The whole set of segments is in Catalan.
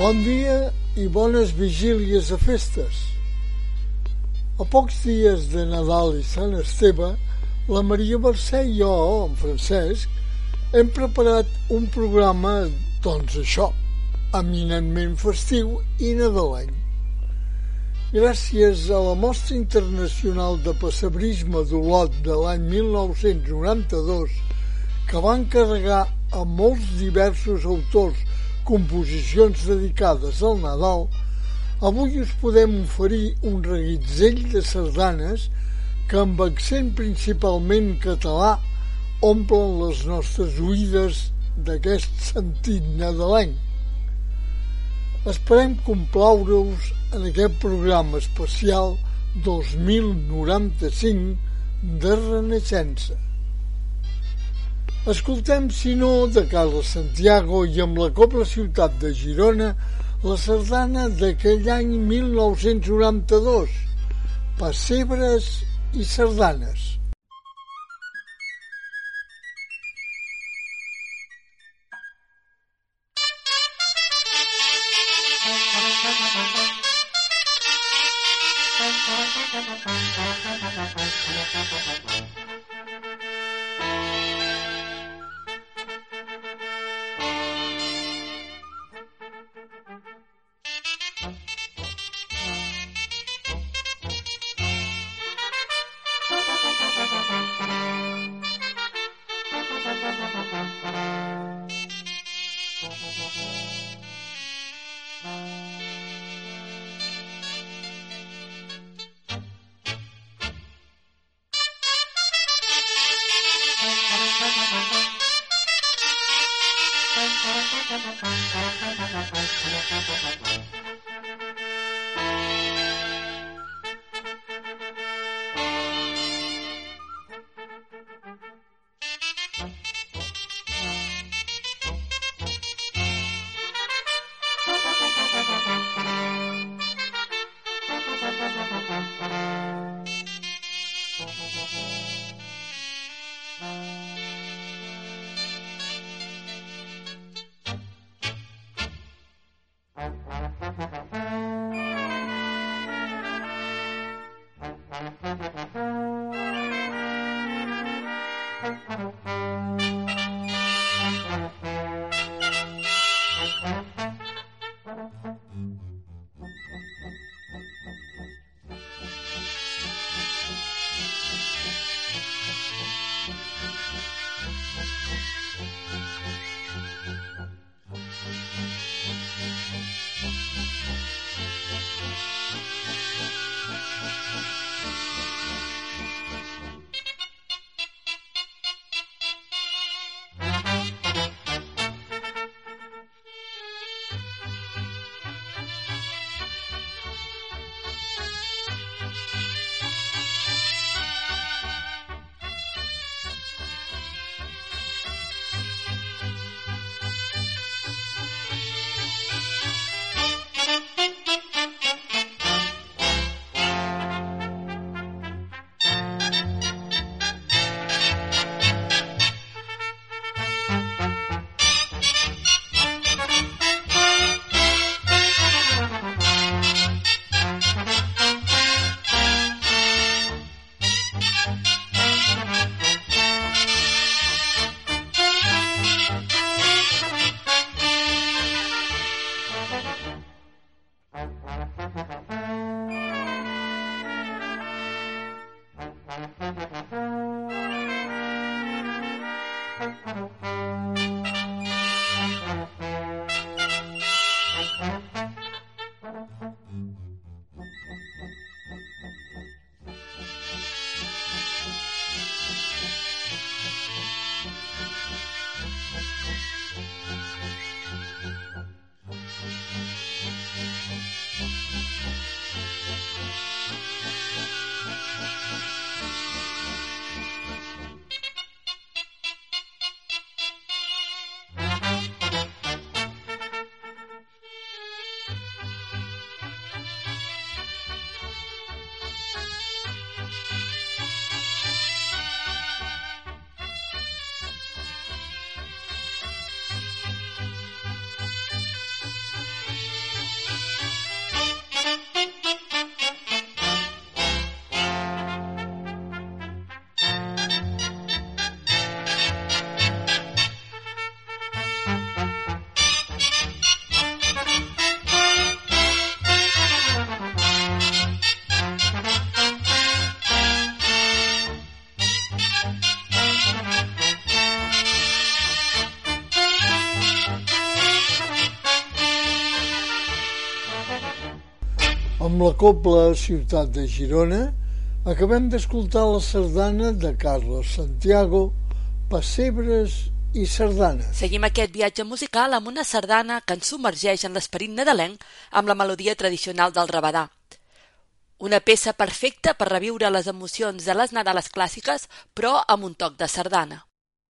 Bon dia i bones vigílies de festes. A pocs dies de Nadal i Sant Esteve, la Maria Mercè i jo, en Francesc, hem preparat un programa, doncs això, eminentment festiu i nadalenc. Gràcies a la Mostra Internacional de Pessebrisme d'Olot de l'any 1992, que va encarregar a molts diversos autors composicions dedicades al Nadal, avui us podem oferir un reguitzell de sardanes que amb accent principalment català omplen les nostres oïdes d'aquest sentit nadalenc. Esperem complaure-us en aquest programa especial 2095 de Renaixença. Escoltem, si no, de Carles Santiago i amb la Cobla Ciutat de Girona, la sardana d'aquell any 1992, Pessebres i sardanes. Amb la Cobla Ciutat de Girona acabem d'escoltar la sardana de Carlos Santiago, Pessebres i Sardanes. Seguim aquest viatge musical amb una sardana que ens submergeix en l'esperit nadalenc amb la melodia tradicional del rabadà. Una peça perfecta per reviure les emocions de les Nadales clàssiques, però amb un toc de sardana.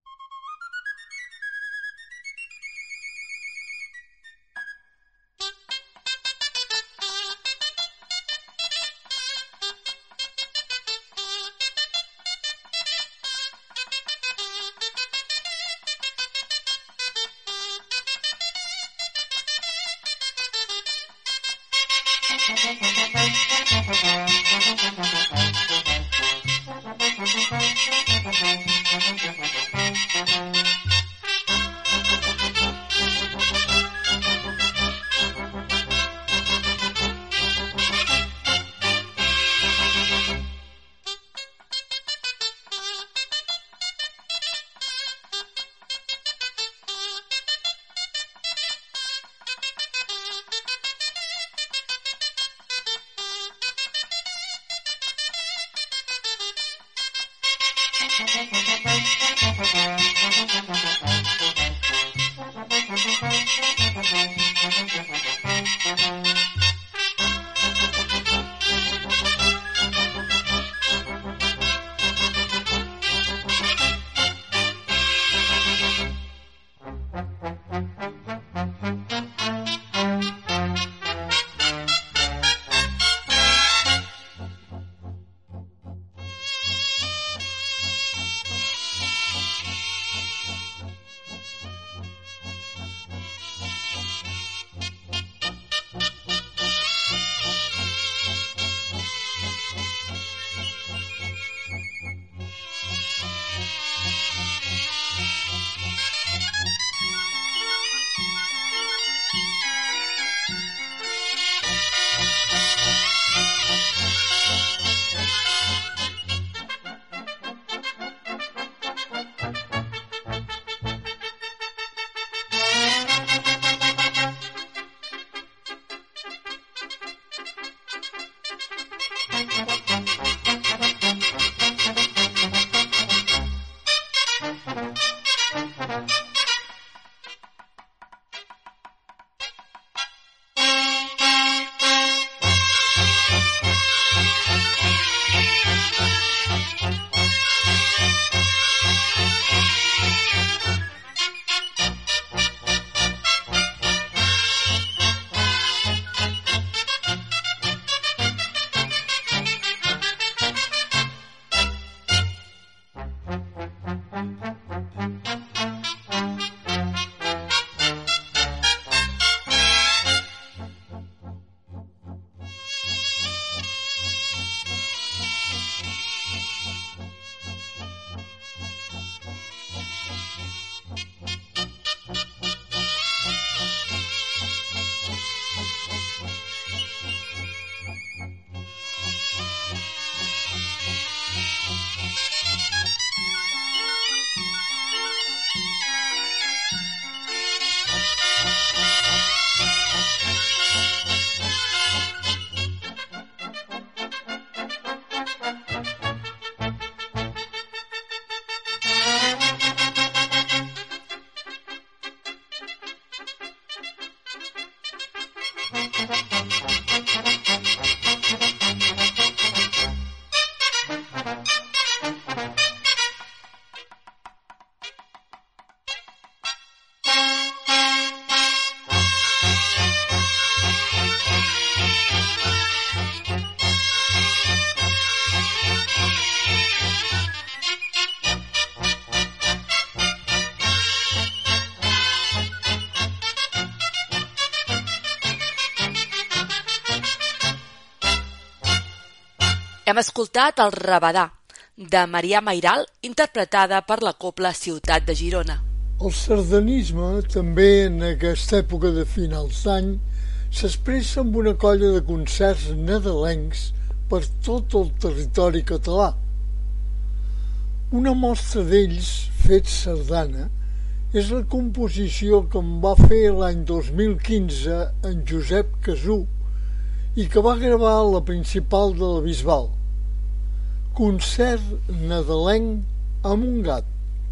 Hem escoltat el Rabadà, de Marià Mayral, interpretada per la Cobla Ciutat de Girona. El sardanisme, també en aquesta època de finals d'any, s'expressa amb una colla de concerts nadalencs per tot el territori català. Una mostra d'ells, fets sardana, és la composició que en va fer l'any 2015 en Josep Casú i que va gravar a la Principal de la Bisbal. Concert nadalenc amb un gat.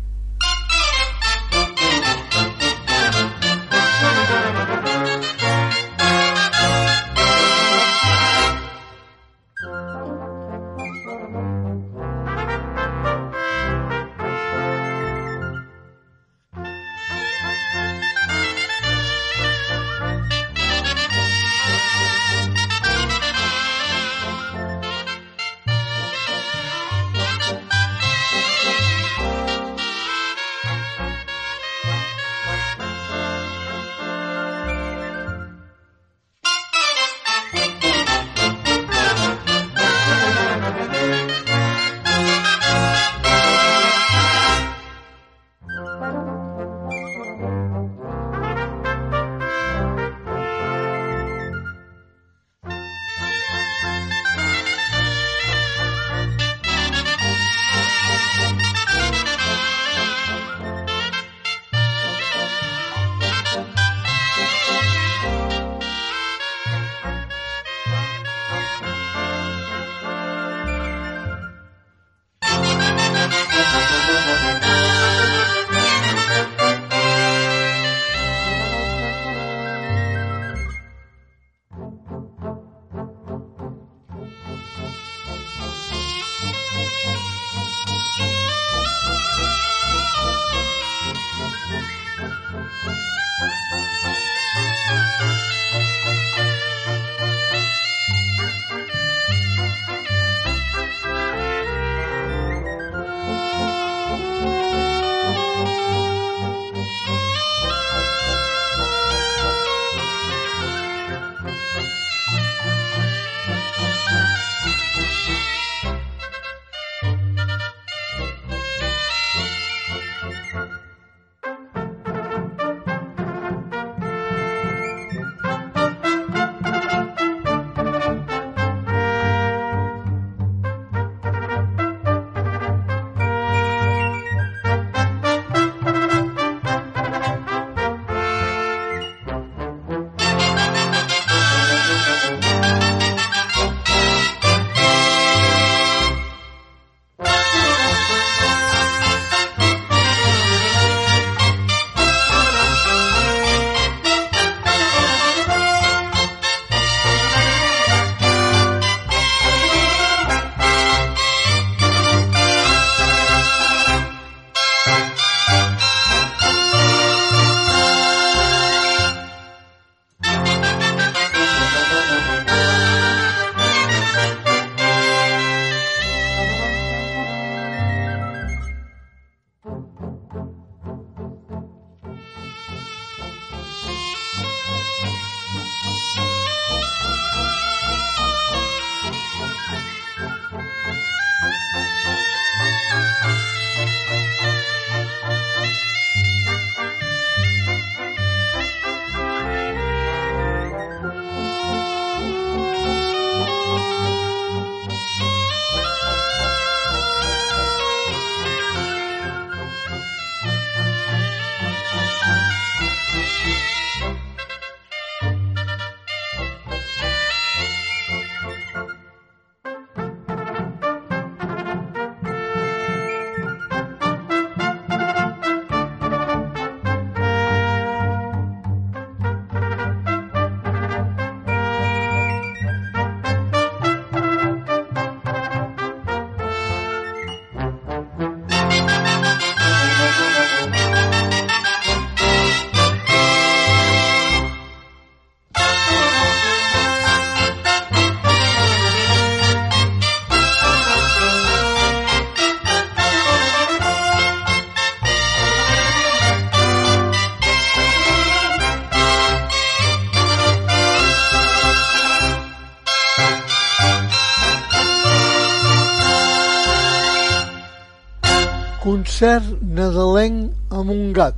Concert nadalenc amb un gat,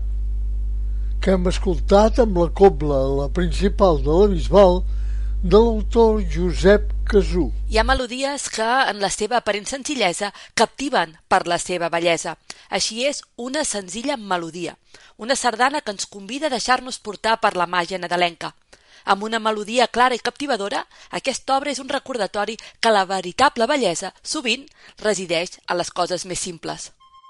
que hem escoltat amb la cobla a la Principal de la Bisbal de l'autor Josep Casú. Hi ha melodies que, en la seva aparent senzillesa, captiven per la seva bellesa. Així és una senzilla melodia, una sardana que ens convida a deixar-nos portar per la màgia nadalenca. Amb una melodia clara i captivadora, aquesta obra és un recordatori que la veritable bellesa sovint resideix a les coses més simples.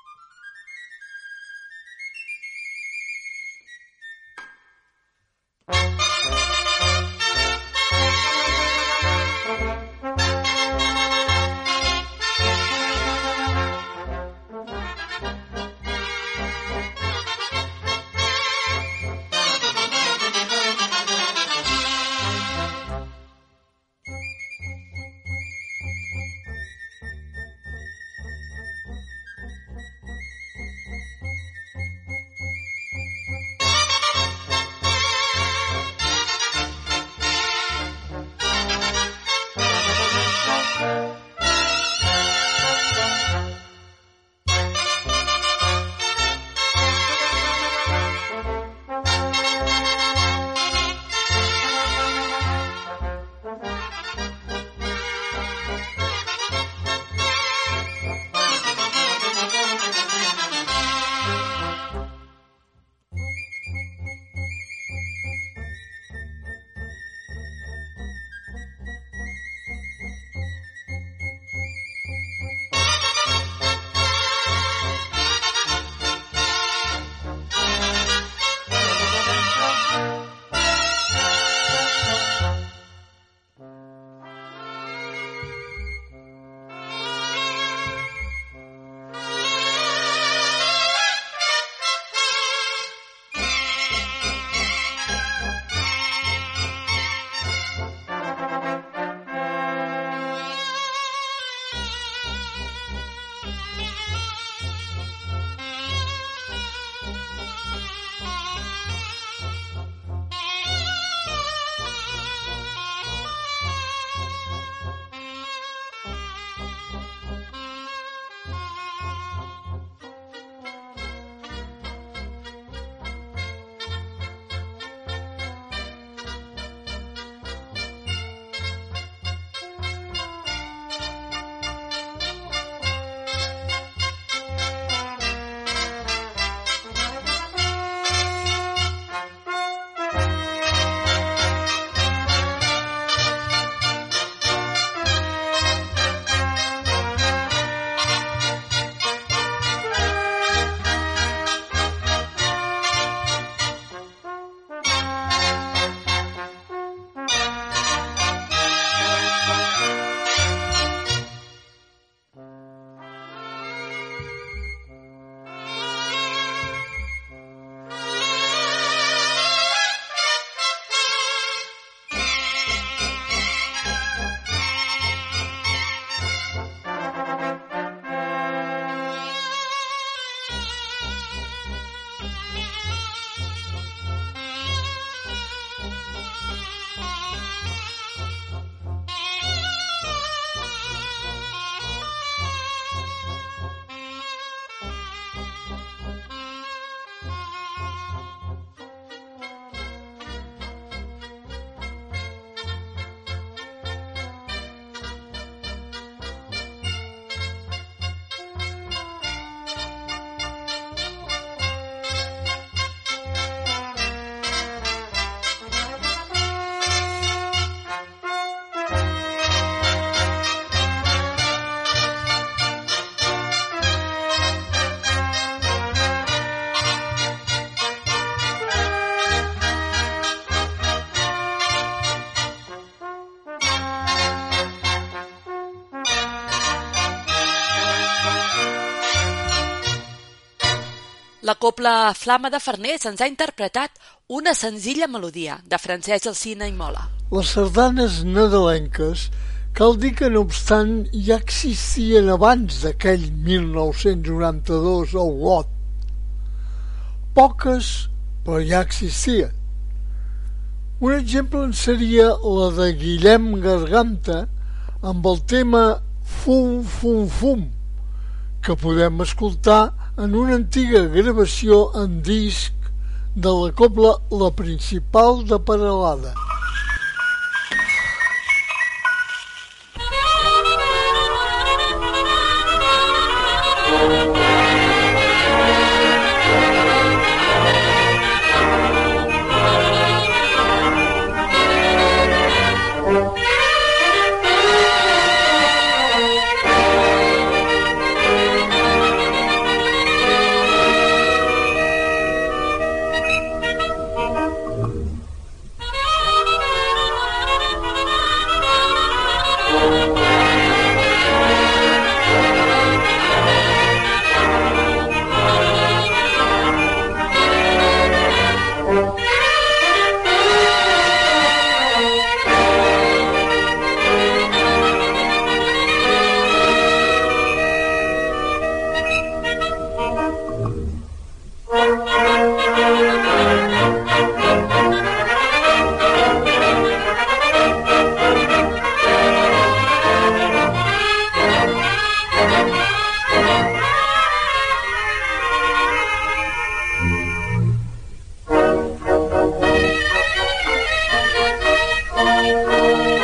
La cobla Flama de Farners ens ha interpretat una senzilla melodia de Francesc Alsina i Mola. Les sardanes nadalenques cal dir que no obstant ja existien abans d'aquell 1992 a Olot. Poques, però ja existien. Un exemple en seria la de Guillem Garganta amb el tema Fum Fum Fum, que podem escoltar en una antiga gravació en disc de la cobla La Principal de Peralada.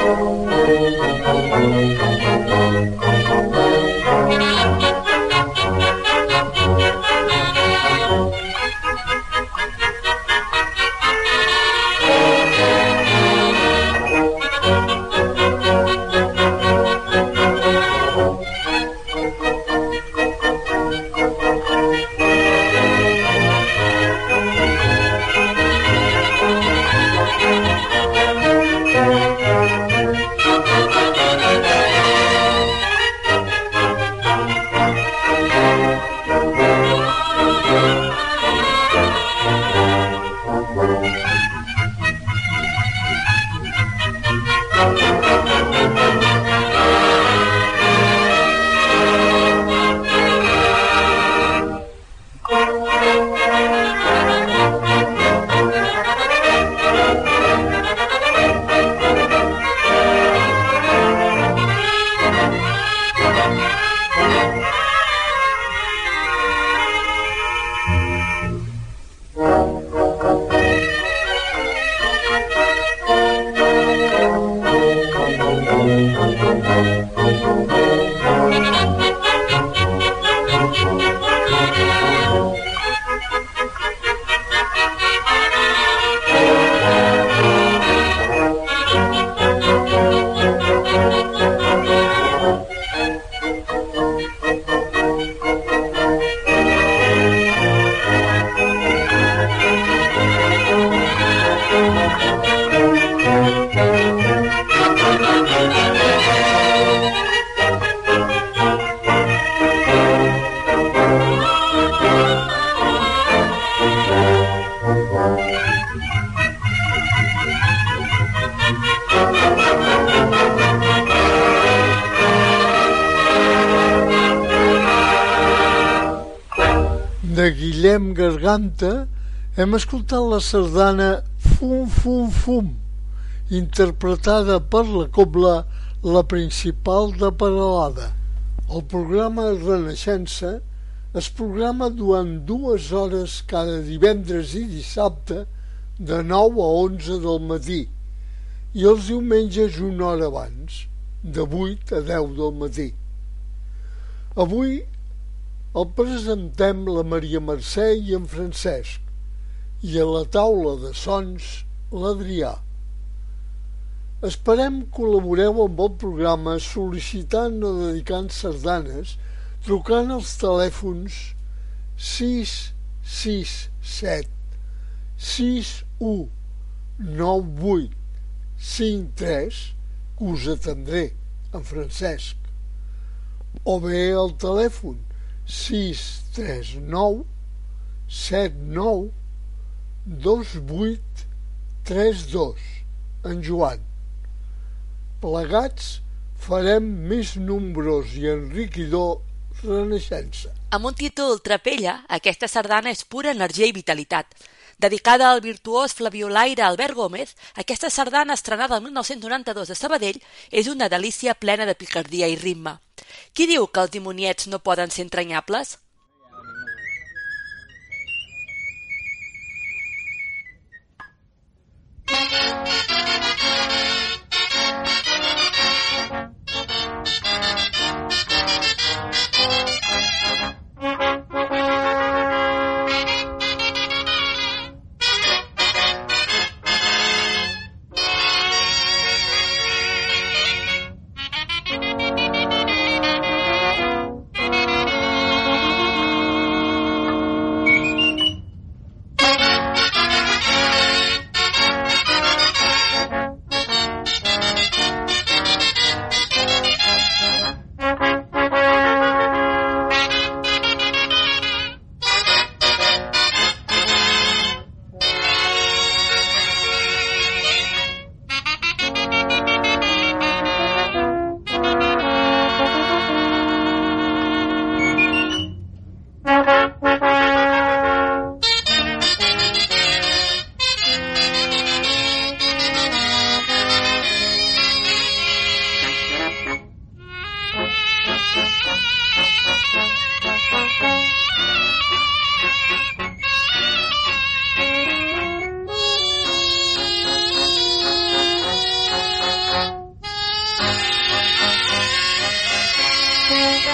De Guillem Garganta hem escoltat la sardana Fum Fum Fum, interpretada per la cobla La Principal de Peralada. El programa Renaixença es programa durant 2 hores cada divendres i dissabte de 9 a 11 del matí i els diumenges 1 hora abans, de 8 a 10 del matí. Avui el presentem la Maria Mercè i en Francesc i a la taula de sons l'Adrià. Esperem col·laboreu amb el programa sol·licitant o dedicant sardanes trucant als telèfons 667 6198 53, que us atendré, en Francesc, o bé el telèfon 639 79 28 32, en Joan. Plegats farem més nombrós i enriquidor Renaixença. Amb un títol trapella, aquesta sardana és pura energia i vitalitat. Dedicada al virtuós flabiolaire Albert Gómez, aquesta sardana estrenada el 1992 a Sabadell és una delícia plena de picardia i ritme. Qui diu que els dimoniets no poden ser entranyables?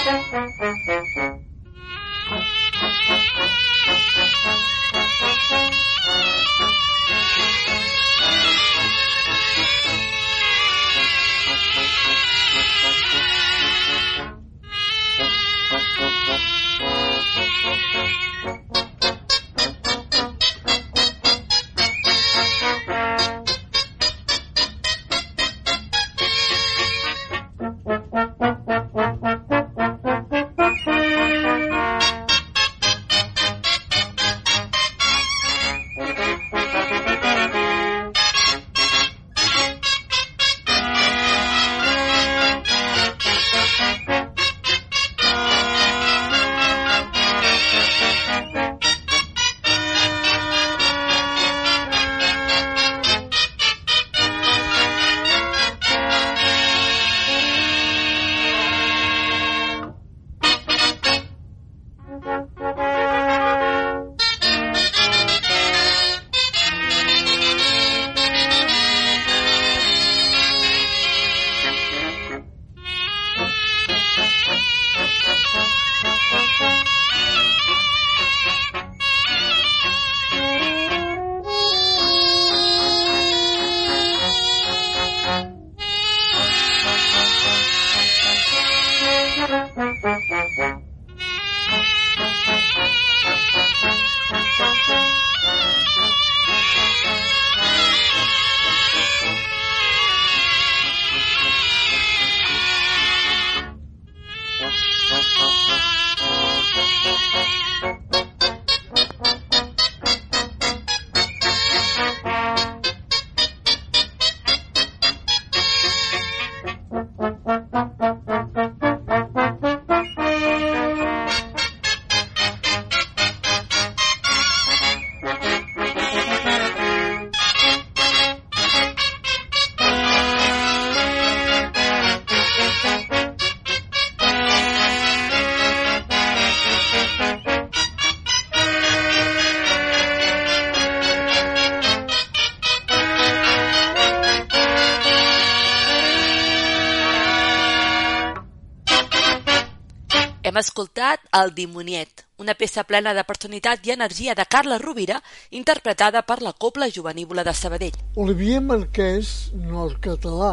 Hem escoltat El dimoniet, una peça plena de personalitat i energia de Carles Rovira, interpretada per la Cobla Jovenívola de Sabadell. Olivier Marquès, nord-català,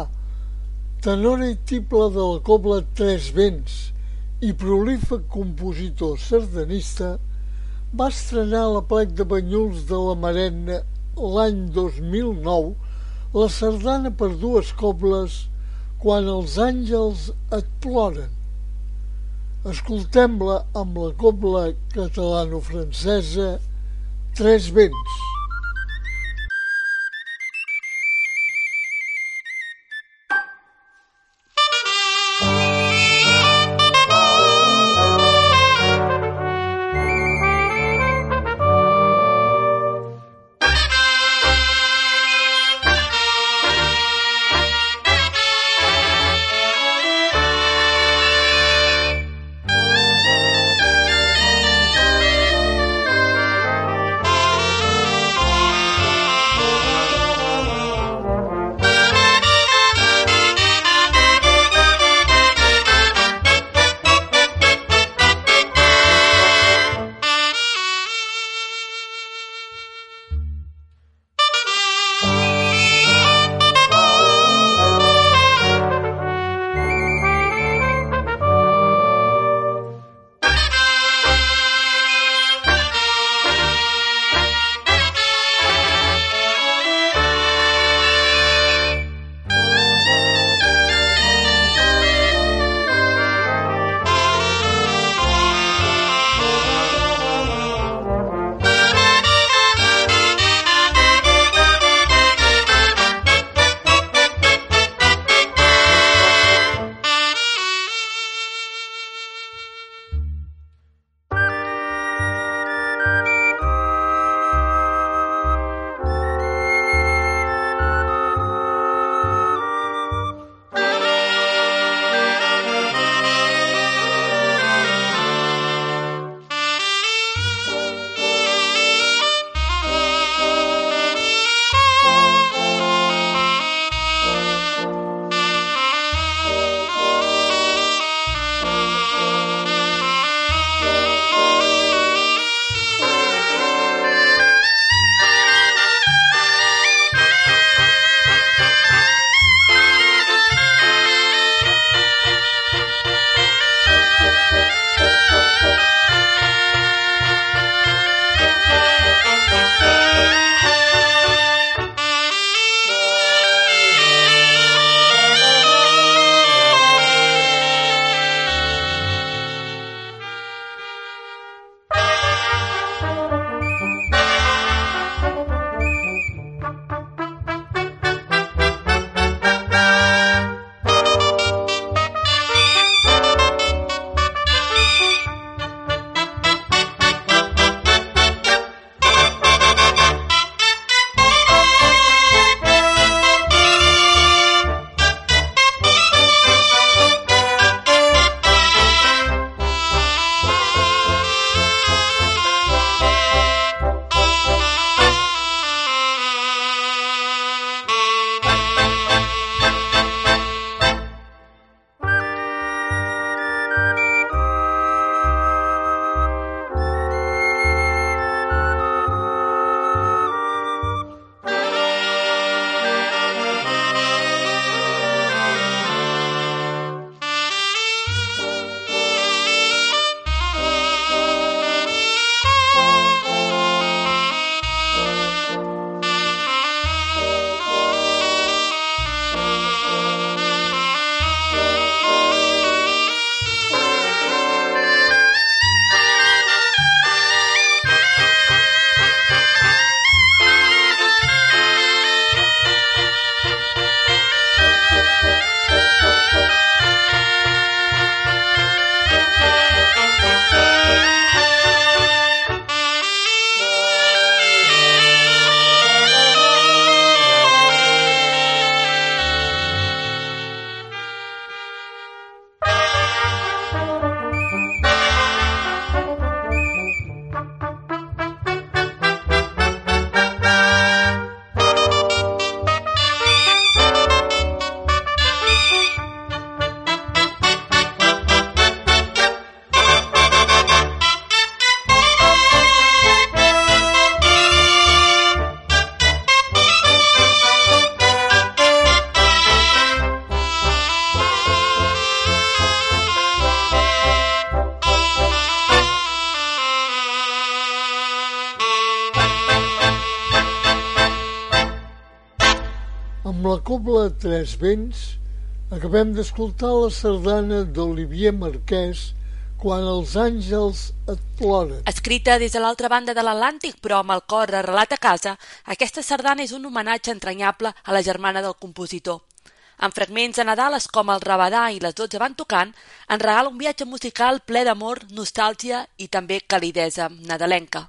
tenor i tiple de la Cobla Tres Vents i prolífic compositor sardanista, va estrenar a la Plec de Banyuls de la Marenda l'any 2009 la sardana per dues cobles Quan els àngels et ploren. Escoltem-la amb la cobla catalano-francesa Tres Vents. Amb la cobla Tres Vents acabem d'escoltar la sardana d'Olivier Marquès, Quan els àngels et ploren. Escrita des de l'altra banda de l'Atlàntic, però amb el cor arrelat a casa, aquesta sardana és un homenatge entranyable a la germana del compositor. Amb fragments de Nadales com el Rabadà i les 12 van tocant, ens regala un viatge musical ple d'amor, nostàlgia i també calidesa nadalenca.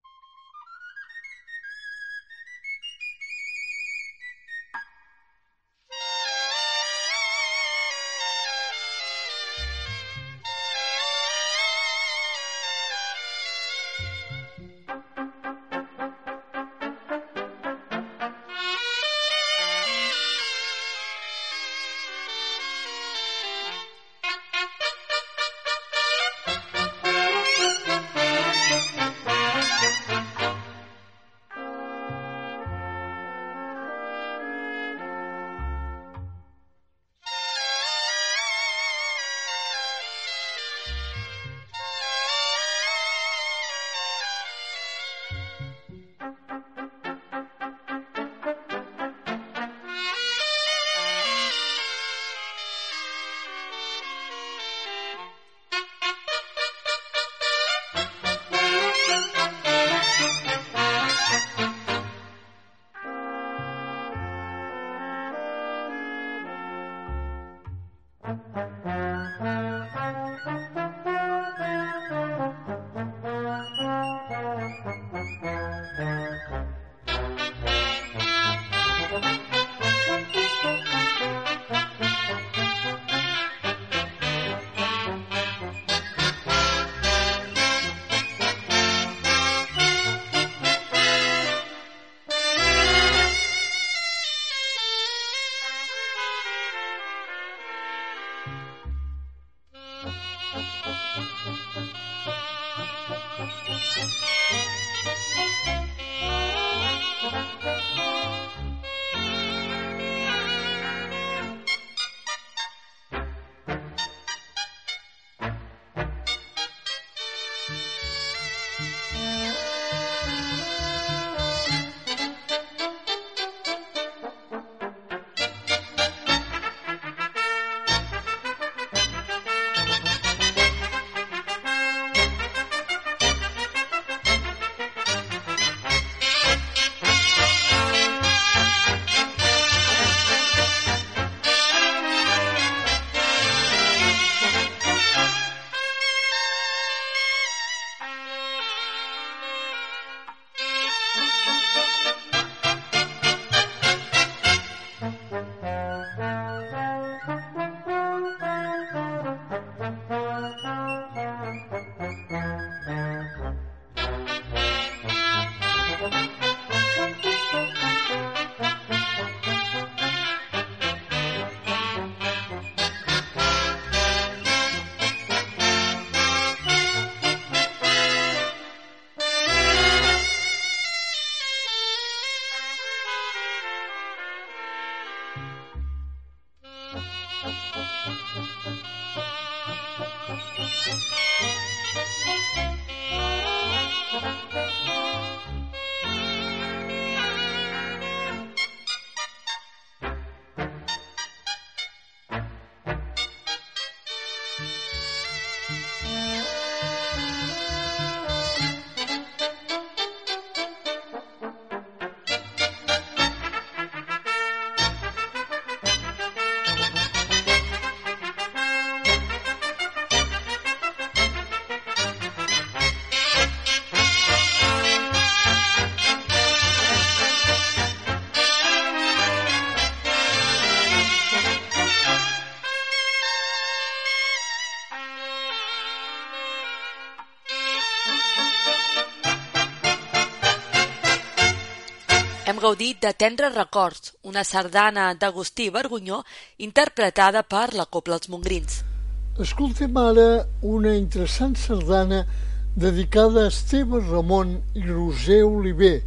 Hem gaudit de Tendres records, una sardana d'Agustí Vergonyó interpretada per la Cobla Els Montgrins. Escoltem ara una interessant sardana dedicada a Esteve Ramon i Roser Oliver,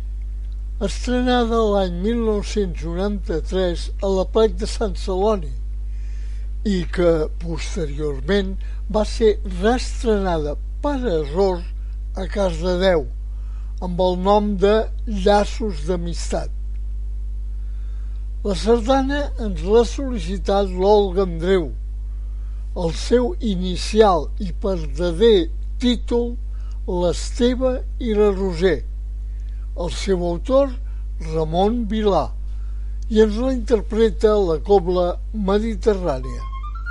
estrenada l'any 1993 a la Plec de Sant Celoni i que posteriorment va ser reestrenada per error a Cardedeu amb el nom de Llaços d'Amistat. La sardana ens l'ha sol·licitat l'Olga Andreu. El seu inicial i verdader títol, l'Esteve i la Roser. El seu autor, Ramon Vilà, i ens la interpreta la Cobla Mediterrània.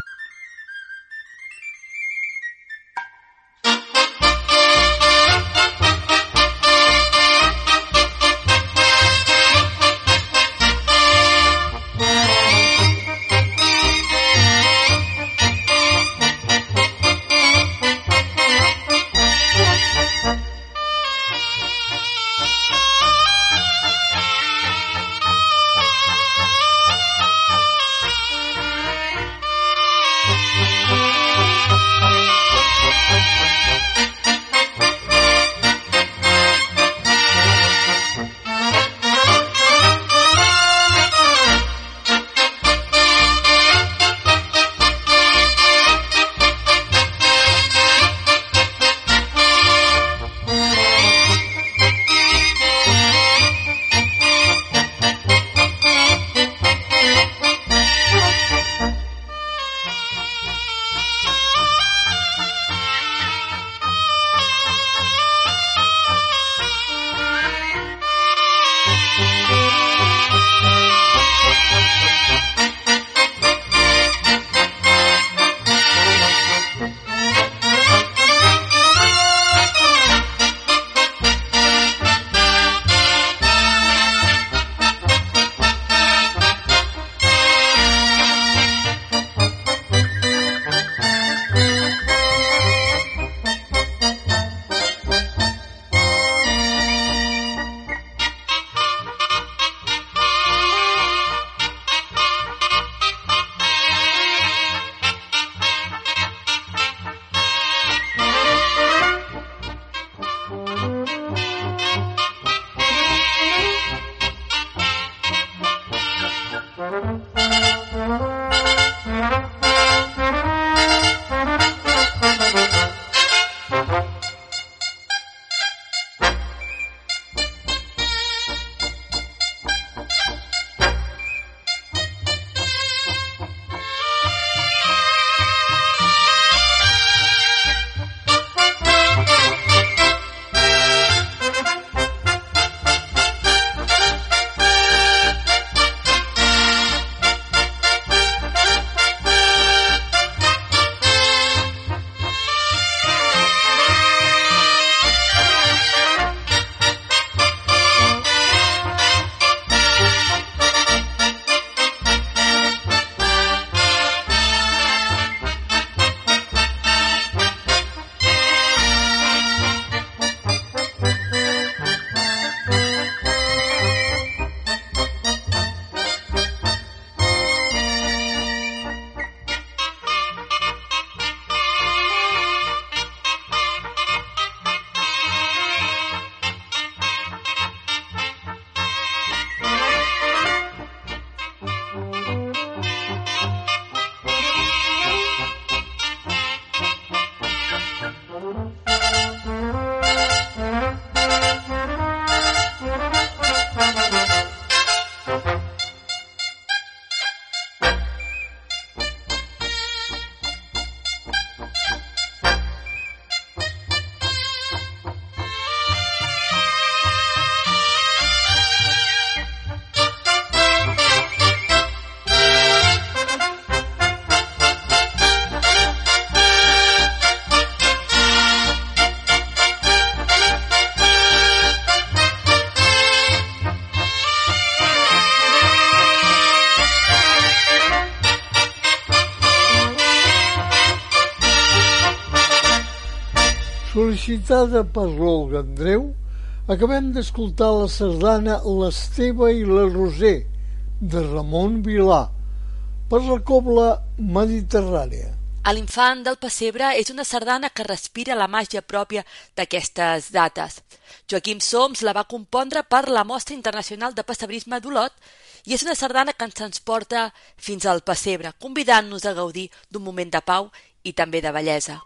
Sol·licitada per l'Olga Andreu, acabem d'escoltar la sardana L'Esteve i la Roser, de Ramon Vilà, per la Cobla Mediterrània. A l'Infant del Pessebre és una sardana que respira la màgia pròpia d'aquestes dates. Joaquim Soms la va compondre per la Mostra Internacional de Pessebrisme d'Olot i és una sardana que ens transporta fins al pessebre, convidant-nos a gaudir d'un moment de pau i també de bellesa.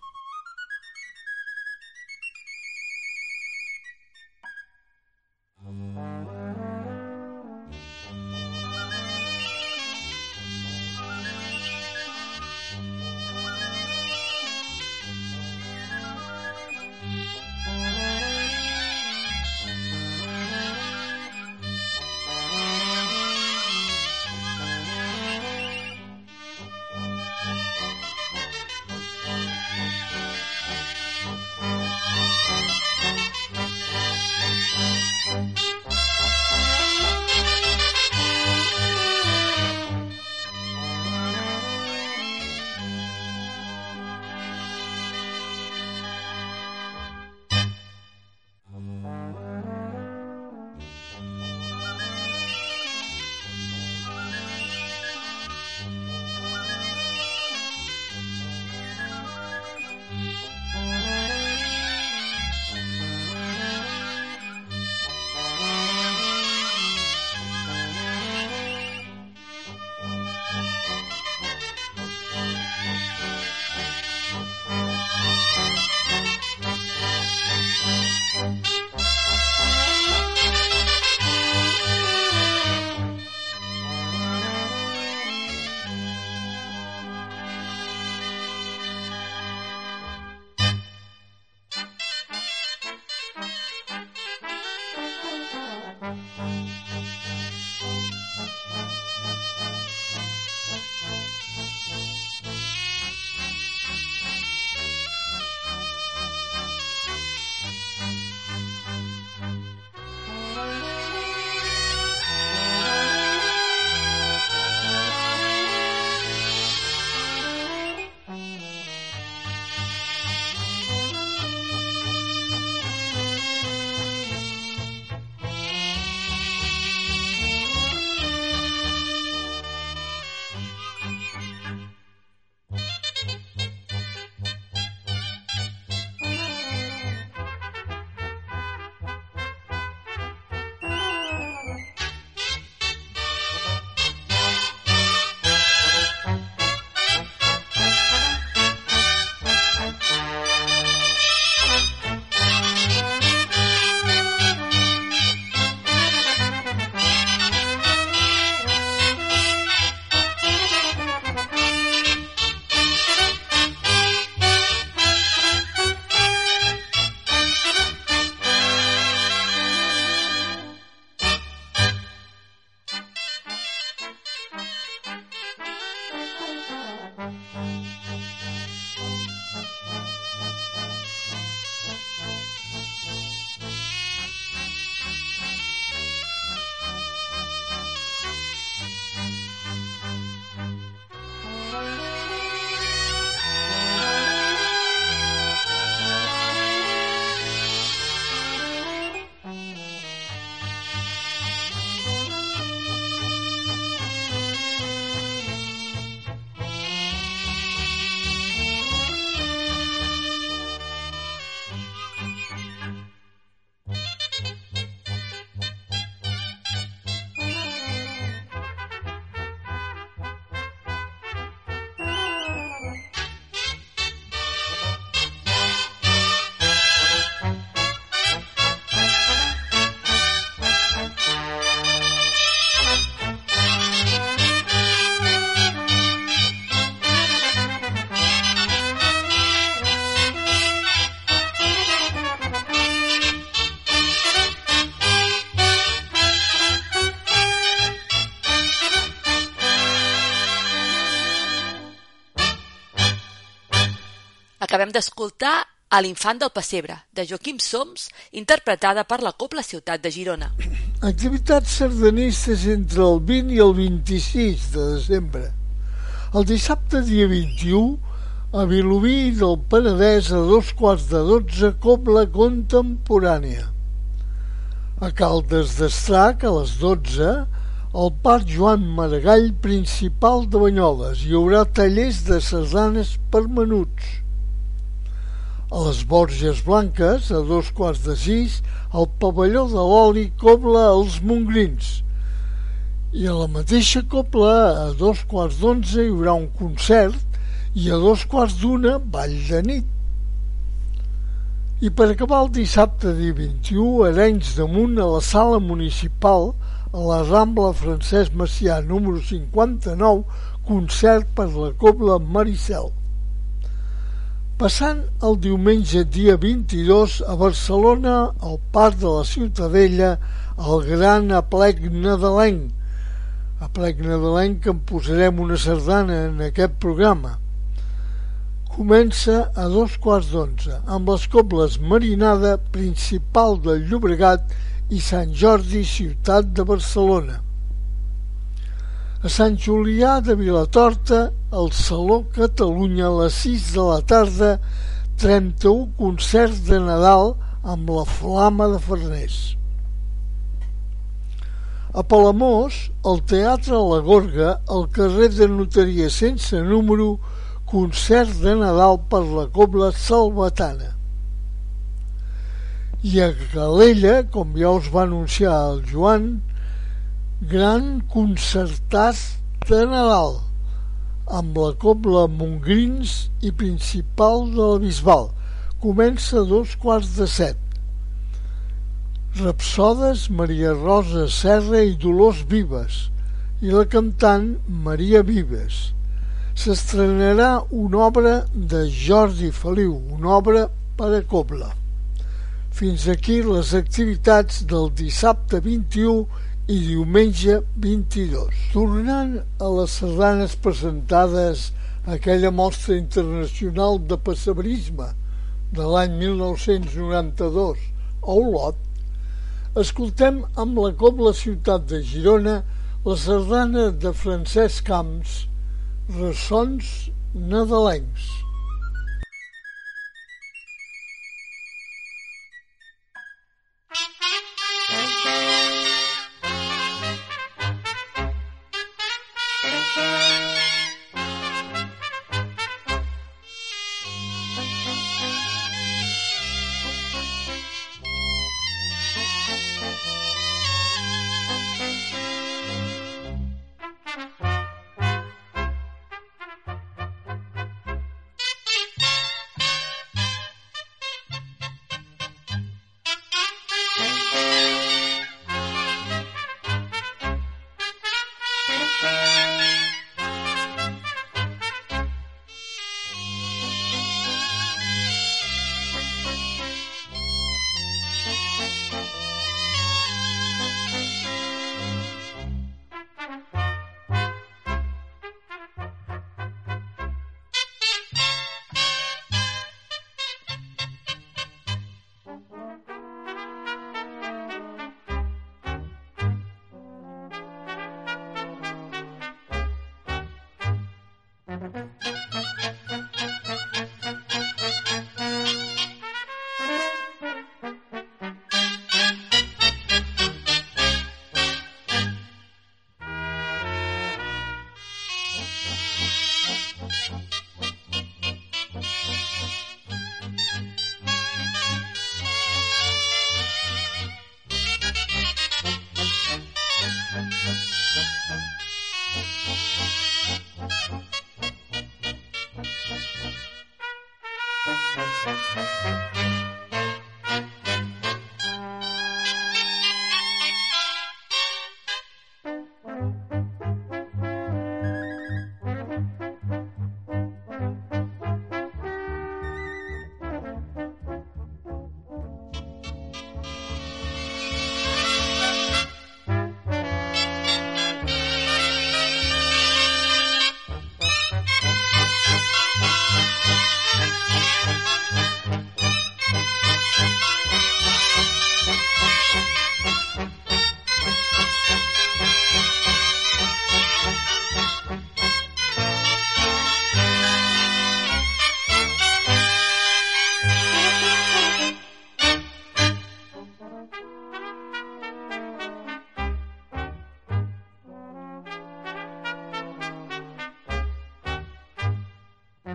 Acabem d'escoltar A l'infant del pessebre, de Joaquim Soms, interpretada per la Cobla Ciutat de Girona. Activitats sardanistes entre el 20 i el 26 de desembre. El dissabte dia 21, a Vilobí del Penedès a 11:45, Cobla Contemporània. A Caldes d'Estrac, a les 12, al Parc Joan Maragall principal de Banyoles hi haurà tallers de sardanes per menuts. A les Borges Blanques, a 5:15, al pavelló de l'oli Cobla els Montgrins. I a la mateixa Cobla, a 2:15, hi haurà un concert i a 2:15 ball de nit. I per acabar el dissabte dia 21, a Arenys de Munt, a la sala municipal, a la Rambla Francesc Macià, número 59, concert per la Cobla Maricel. Passant el diumenge dia 22 a Barcelona, al Parc de la Ciutadella, el gran aplec nadalenc. Aplec nadalenc que en posarem una sardana en aquest programa. Comença a 2:15 amb les cobles Marinada, Principal del Llobregat i Sant Jordi, Ciutat de Barcelona. A Sant Julià de Vilatorta, al Saló Catalunya, a les 6 de la tarda, 31 concerts de Nadal amb la Flama de Farners. A Palamós, al Teatre La Gorga, al carrer de Notaria sense número, concert de Nadal per la Cobla Salvatana. I a Calella, com ja us va anunciar el Joan, gran concertàs de Nadal amb la Cobla Montgrins i Principal de la Bisbal. Comença a 2:15. Rapsodes Maria Rosa Serra i Dolors Vives i la cantant Maria Vives. S'estrenarà una obra de Jordi Feliu, una obra per a cobla. Fins aquí les activitats del dissabte 21 i diumenge 22. Tornant a les sardanes presentades a aquella mostra internacional de pessebrisme de l'any 1992 a Olot, escoltem amb la Cobla Ciutat de Girona la sardana de Francesc Camps, Ressons nadalencs.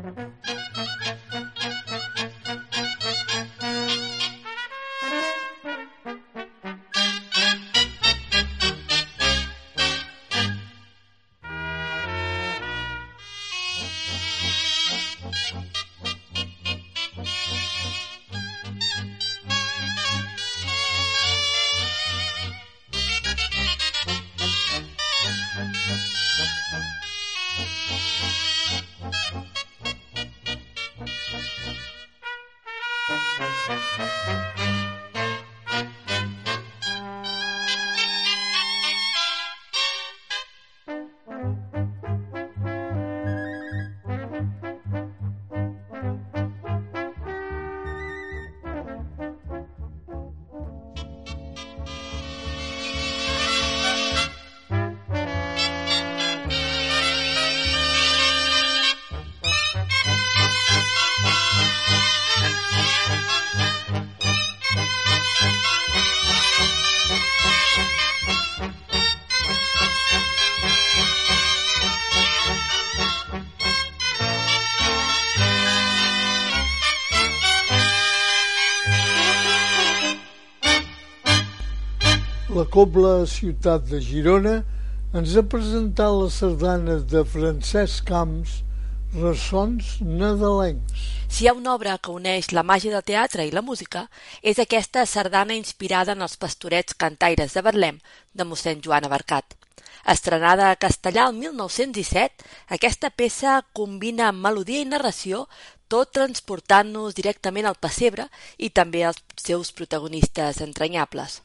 La Cobla Ciutat de Girona ens ha presentat les sardanes de Francesc Camps, Ressons nadalencs. Si hi ha una obra que uneix la màgia del teatre i la música, és aquesta sardana inspirada en els pastorets cantaires de Betlem de mossèn Joan Abarcat. Estrenada a Castellà el 1917, aquesta peça combina melodia i narració, tot transportant-nos directament al pessebre i també als seus protagonistes entranyables.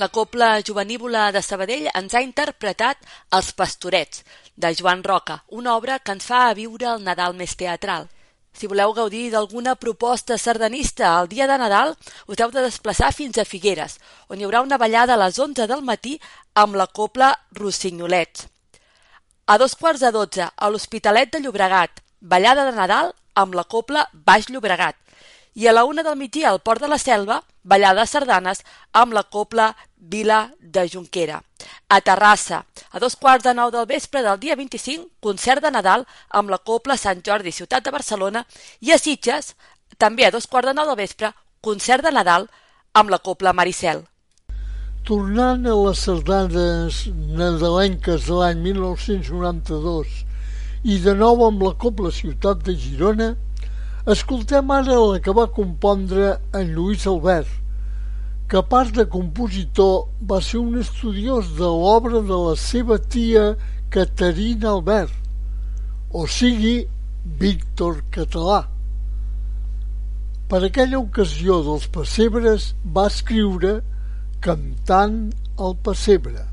La Cobla Jovenívola de Sabadell ens ha interpretat Els Pastorets, de Joan Roca, una obra que ens fa viure el Nadal més teatral. Si voleu gaudir d'alguna proposta sardanista el dia de Nadal, us heu de desplaçar fins a Figueres, on hi haurà una ballada a les 11 del matí amb la Cobla Rossinyolets. A 11:45, a l'Hospitalet de Llobregat, ballada de Nadal amb la Cobla Baix Llobregat. I a la 1 del migdia al Port de la Selva, ballada de sardanes amb la Cobla Vila de Junquera. A Terrassa, a 8:15 del vespre del dia 25, concert de Nadal amb la Cobla Sant Jordi Ciutat de Barcelona, i a Sitges, també a 8:15 del vespre, concert de Nadal amb la Cobla Maricel. Tornant a les sardanes nadalenques de l'any 1992 i de nou amb la Cobla Ciutat de Girona, escoltem ara la que va compondre en Lluís Albert, que a part de compositor va ser un estudiós de l'obra de la seva tia Caterina Albert, o sigui, Víctor Català. Per aquella ocasió dels pessebres va escriure Cantant al pessebre.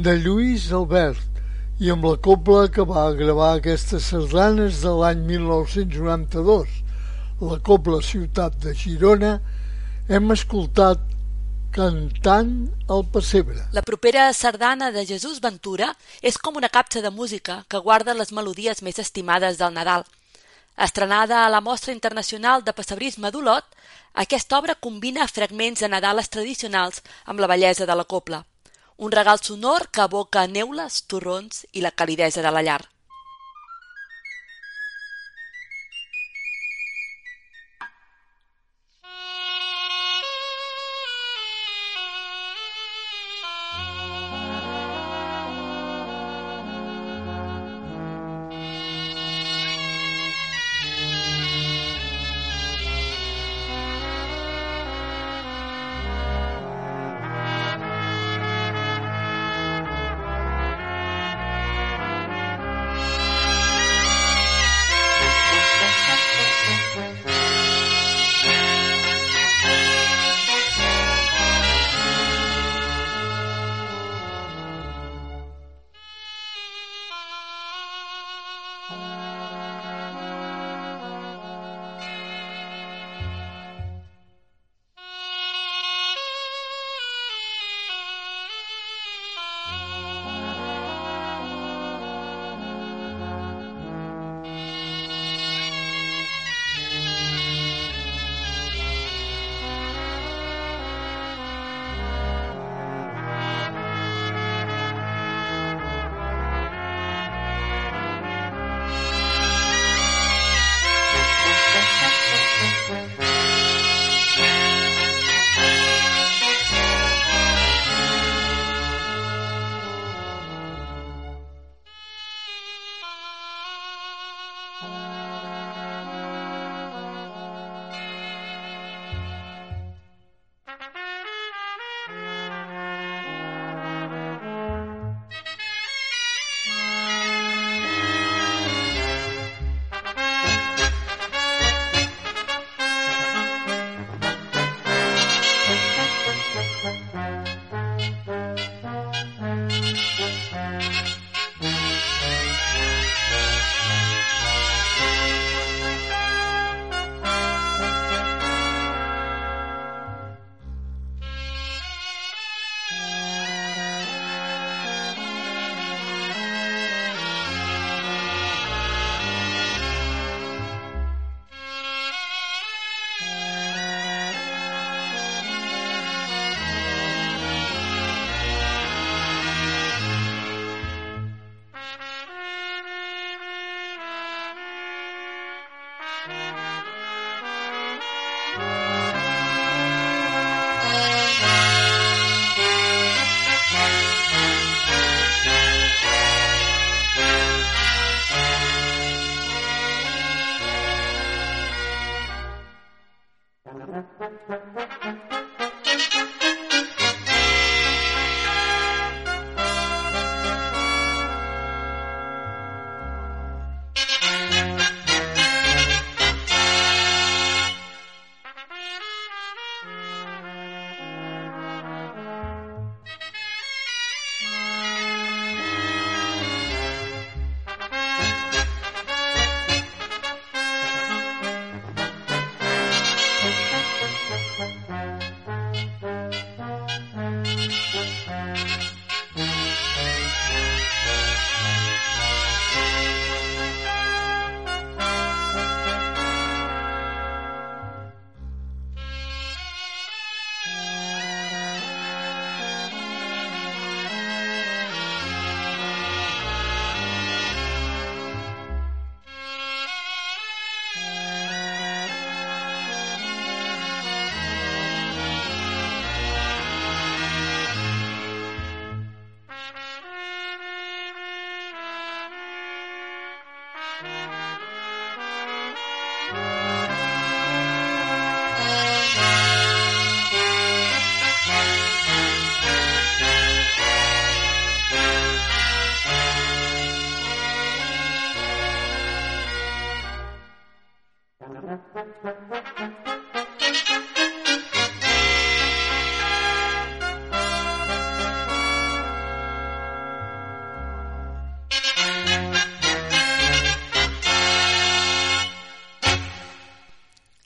de Lluís Albert, i amb la cobla que va gravar aquestes sardanes de l'any 1992, la Cobla Ciutat de Girona, hem escoltat Cantant al pessebre. La propera sardana de Jesús Ventura és com una capsa de música que guarda les melodies més estimades del Nadal. Estrenada a la Mostra Internacional de Pessebrisme d'Olot, aquesta obra combina fragments de Nadales tradicionals amb la bellesa de la cobla. Un regal sonor que evoca neules, torrons i la calidesa de la llar.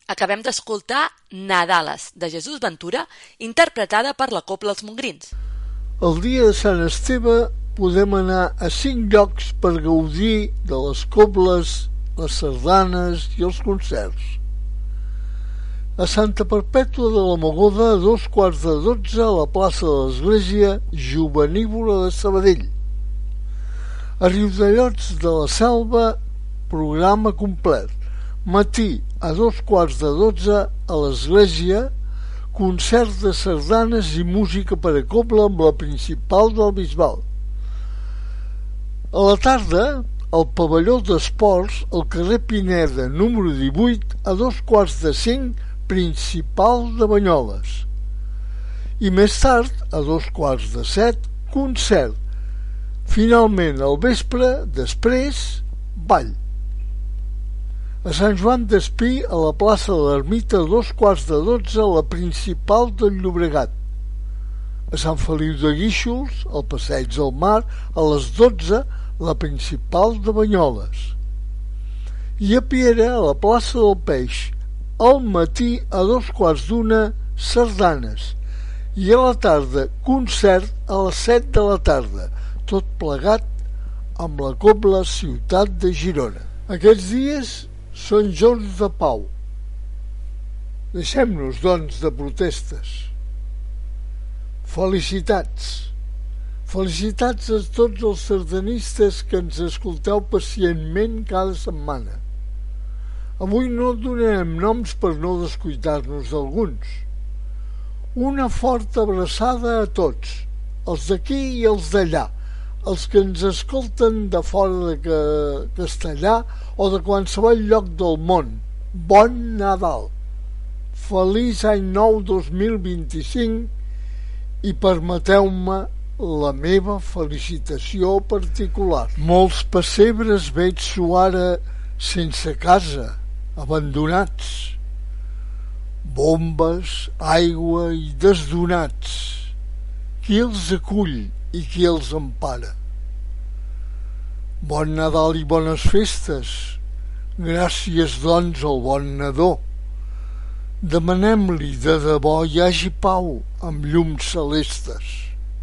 Acabem d'escoltar Nadales, de Jesús Ventura, interpretada per la Cobla Els Mongrins. El dia de Sant Esteve podem anar a 5 llocs per gaudir de les cobles, les sardanes i els concerts. A Santa Perpètua de la Mogoda, a 2:15 a la plaça de l'Església Jovenívola de Sabadell. A Riudellots de la Selva, programa complet. Matí a 2:15 a l'Església, concert de sardanes i música per a cobla amb la principal del Bisbal. A la tarda, al pavelló d'esports, al carrer Pineda, número 18, a 4:45, principal de Banyoles. I més tard, a 6:45, concert. Finalment, al vespre, després, ball. A Sant Joan d'Espí, a la plaça de l'Ermita, a 2:15, a la principal del Llobregat. A Sant Feliu de Guíxols, al Passeig del Mar, a les 12, la principal de Banyoles. I a Piera, a la plaça del Peix, al matí a 2:15, sardanes. I a la tarda, concert a les 7 de la tarda, tot plegat amb la Cobla Ciutat de Girona. Aquests dies són jorns de pau. Deixem-nos, doncs, de protestes. Felicitats. Felicitats a tots els sardanistes que ens escolteu pacientment cada setmana. Avui no donarem noms per no descuidar-nos d'alguns. Una forta abraçada a tots, els d'aquí i els d'allà, els que ens escolten de fora de Castellà o de qualsevol lloc del món. Bon Nadal! Feliç any nou 2025 i permeteu-me la meva felicitació particular. Molts pessebres veig suara sense casa, abandonats. Bombes, aigua i desdonats. Qui els acull i qui els empara? Bon Nadal i bones festes. Gràcies, doncs, al bon nadó. Demanem-li de debò hi hagi pau amb llums celestes.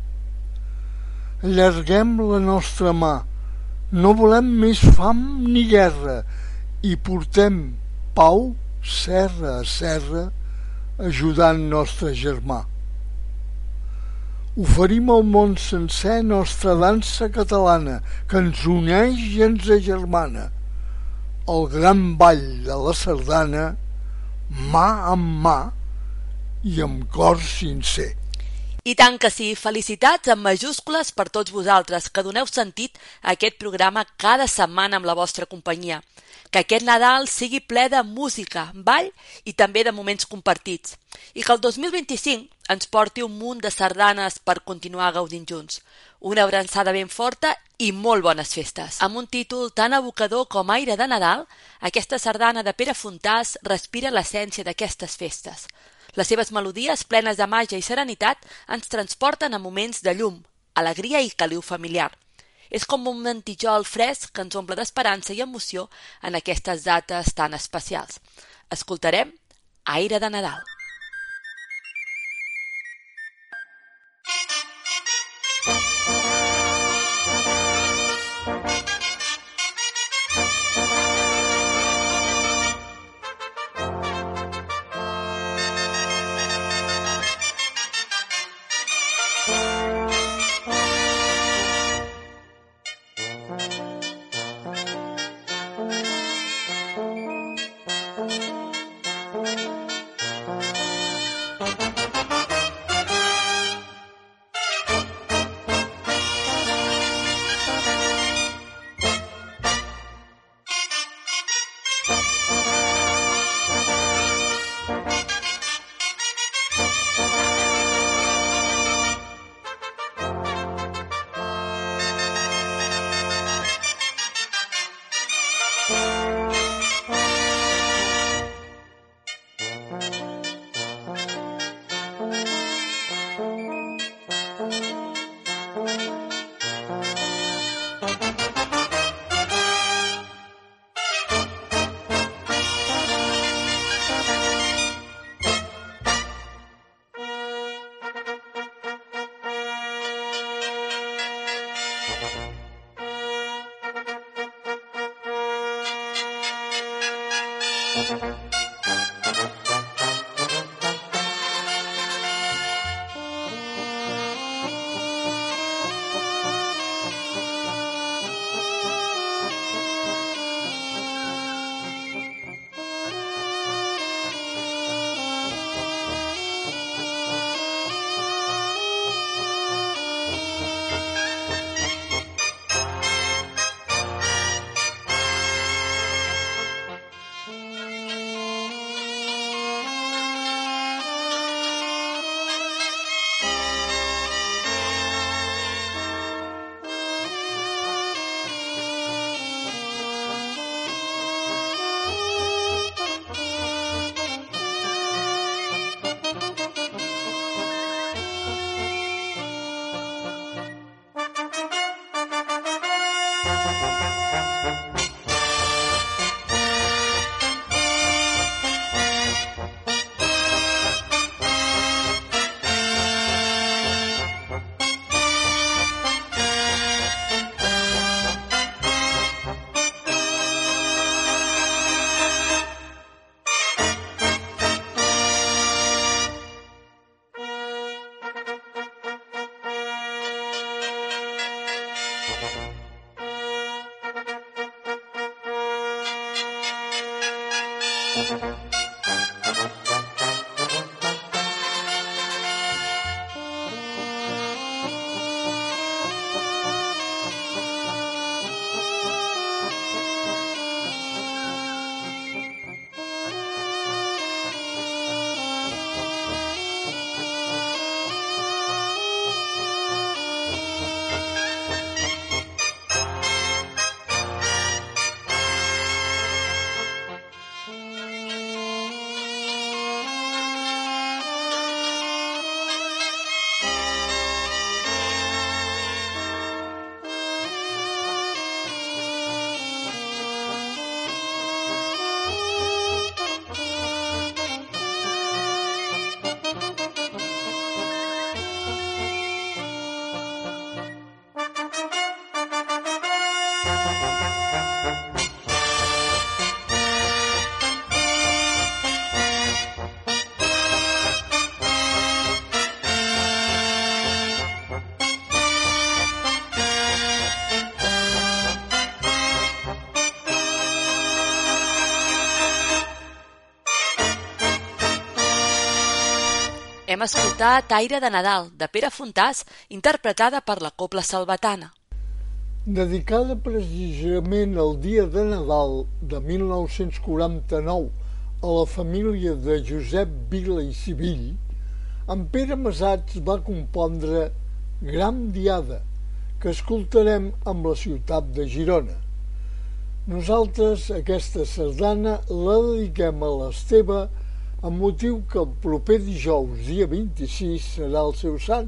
Allarguem la nostra mà. No volem més fam ni guerra i portem pau serra a serra ajudant nostre germà. Oferim al món sencer nostra dansa catalana que ens uneix i ens agermana. El gran ball de la sardana, mà amb mà i amb cor sincer. I tant que sí, felicitats en majúscules per tots vosaltres que doneu sentit a aquest programa cada setmana amb la vostra companyia. Que aquest Nadal sigui ple de música, ball i també de moments compartits. I que el 2025 ens porti un munt de sardanes per continuar gaudint junts. Una abraçada ben forta i molt bones festes. Amb un títol tan evocador com Aire de Nadal, aquesta sardana de Pere Fontàs respira l'essència d'aquestes festes. Les seves melodies, plenes de màgia i serenitat, ens transporten a moments de llum, alegria i caliu familiar. És com un mantijol fresc que ens omple d'esperança i emoció en aquestes dates tan especials. Escoltarem Aire de Nadal. Hem escoltat Aire de Nadal, de Pere Fontàs, interpretada per la Cobla Salvatana. Dedicada precisament al dia de Nadal de 1949 a la família de Josep Vila i Sivill, en Pere Masats va compondre Gran Diada, que escoltarem amb la ciutat de Girona. Nosaltres aquesta sardana la dediquem a l'Esteve amb motiu que el proper dijous, dia 26, serà el seu sant.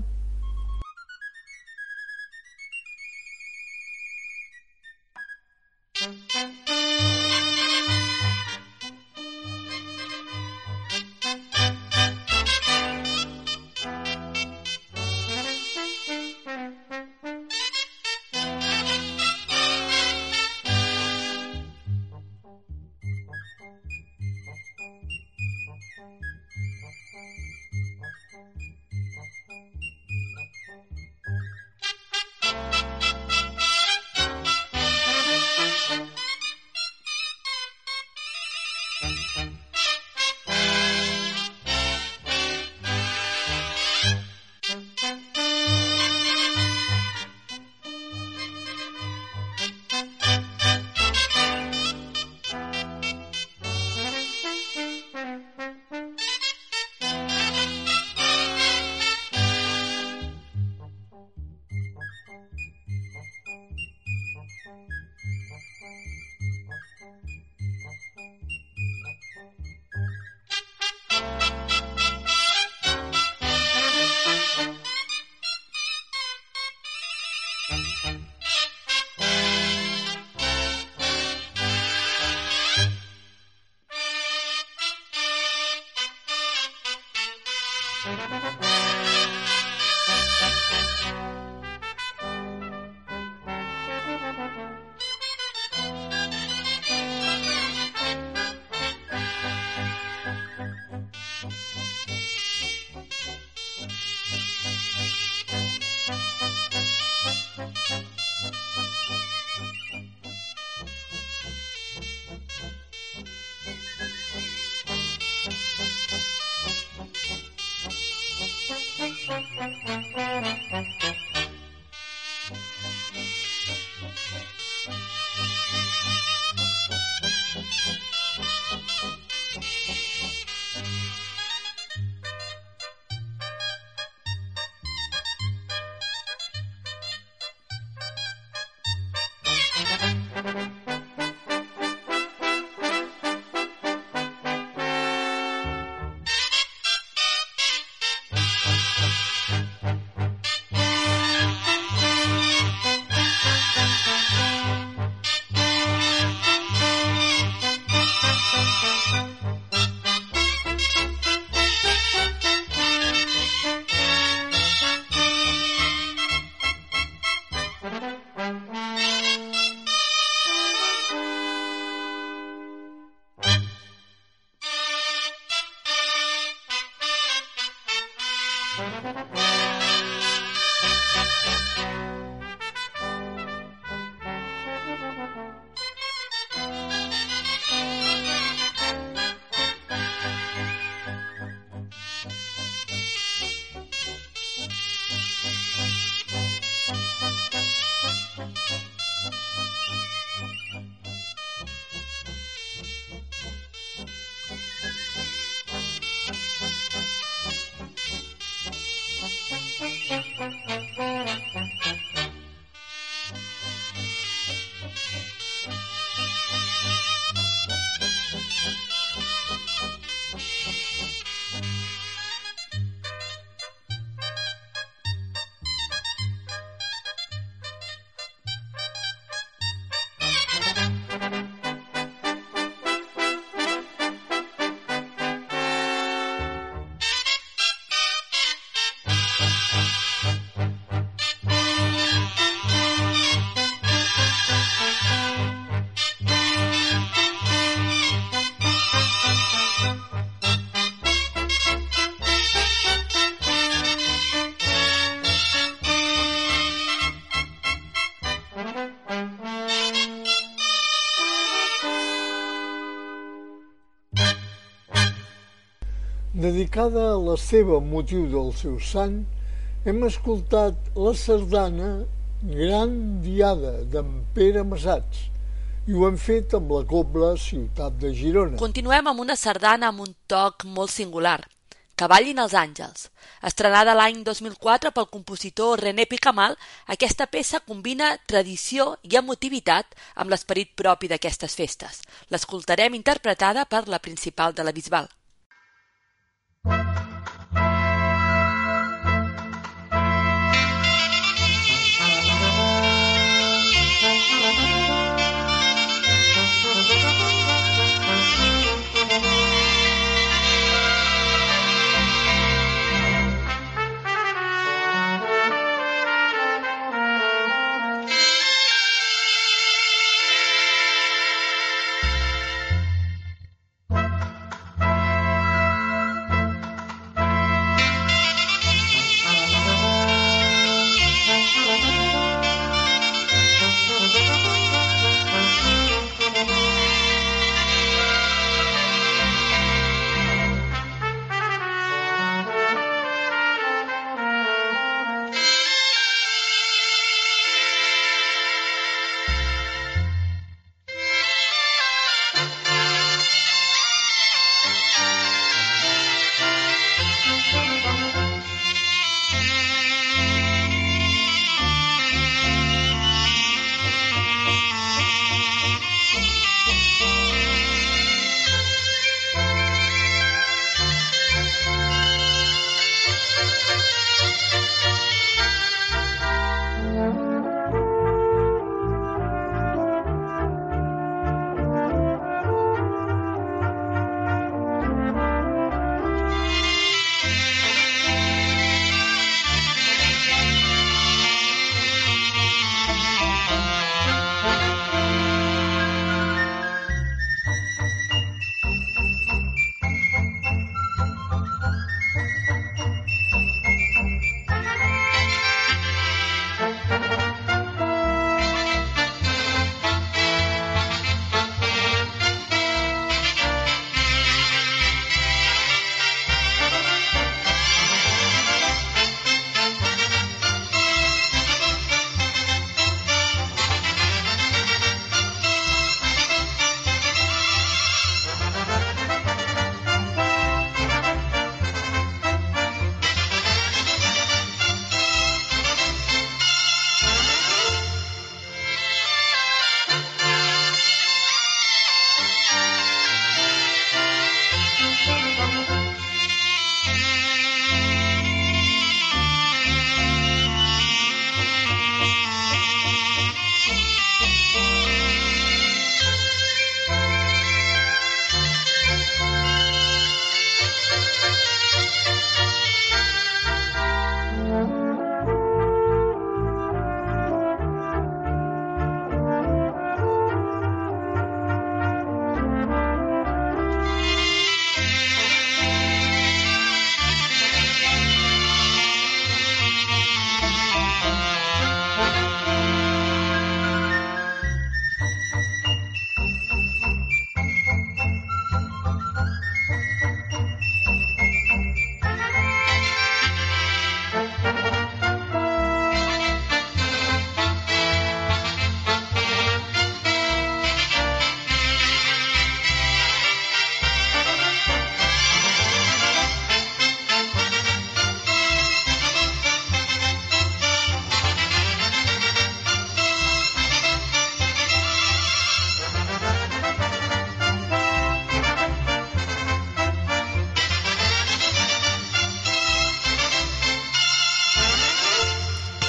Dedicada a la seva amb motiu del seu sant, hem escoltat la sardana Gran Diada d'en Pere Massats i ho hem fet amb la Cobla Ciutat de Girona. Continuem amb una sardana amb un toc molt singular, Que ballin els àngels. Estrenada l'any 2004 pel compositor René Picamal, aquesta peça combina tradició i emotivitat amb l'esperit propi d'aquestes festes. L'escoltarem interpretada per la Principal de la Bisbal.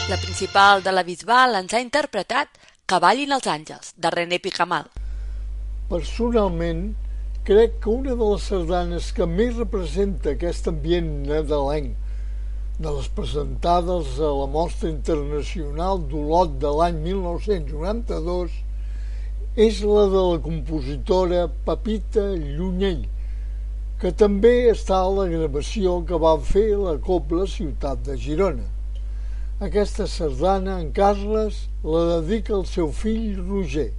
La principal de la Bisbal ens ha interpretat Que ballin els àngels, de René Picamal. Personalment, crec que una de les sardanes que més representa aquest ambient nadalenc, de les presentades a la Mostra Internacional d'Olot de l'any 1992, és la de la compositora Pepita Llunyell, que també està a la gravació que va fer la Cobla Ciutat de Girona. Aquesta sardana, en Carles, la dedica al seu fill Roger.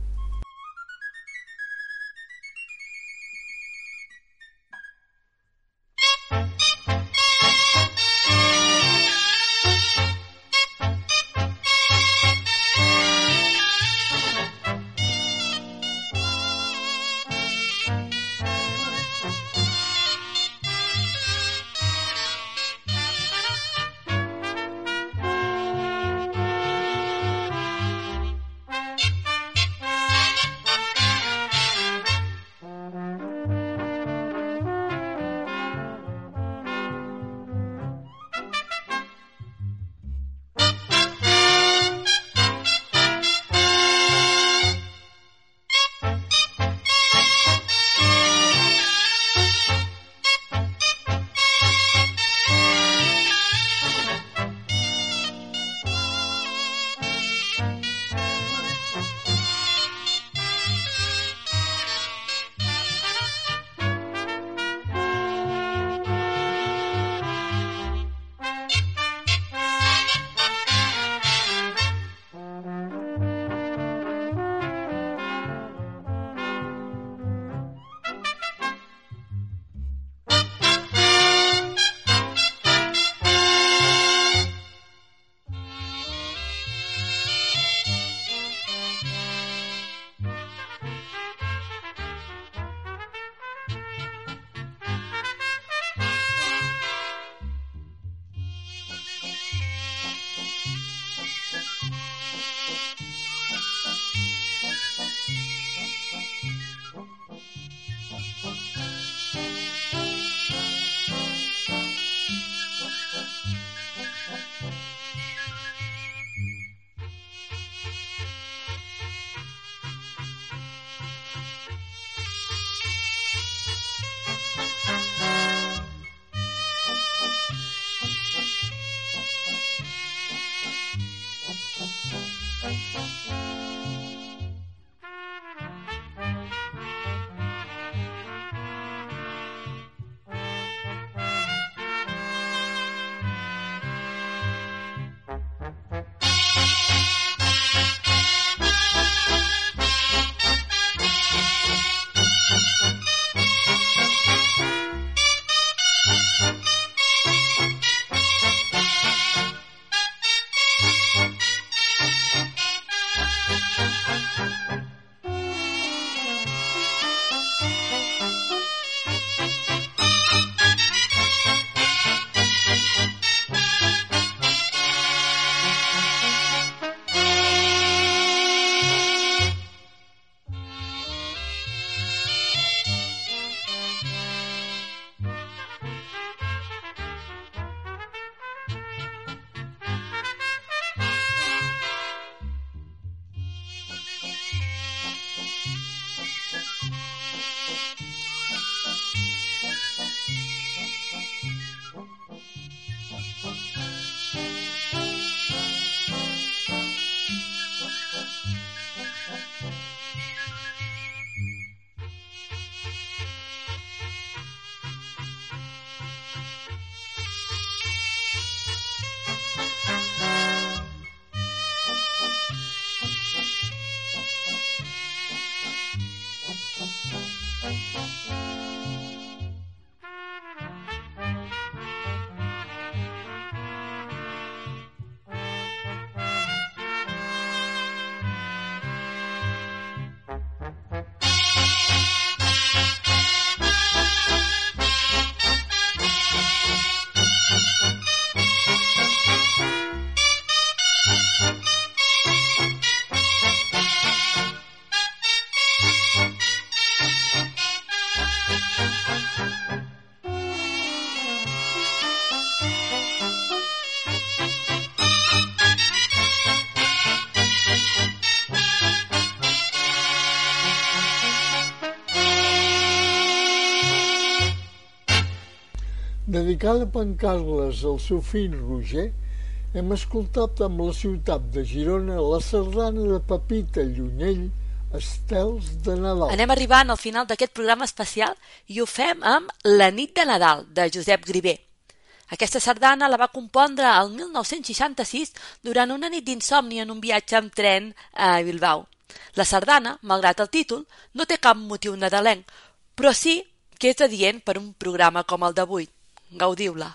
Dedicada a en Carles al seu fill Roger, hem escoltat amb la ciutat de Girona la sardana de Pepita Llunell, Estels de Nadal. Anem arribant al final d'aquest programa especial i ho fem amb La nit de Nadal, de Josep Griver. Aquesta sardana la va compondre el 1966 durant una nit d'insomni en un viatge amb tren a Bilbao. La sardana, malgrat el títol, no té cap motiu nadalenc, però sí que és adient per un programa com el d'avui. Gaudiu-la!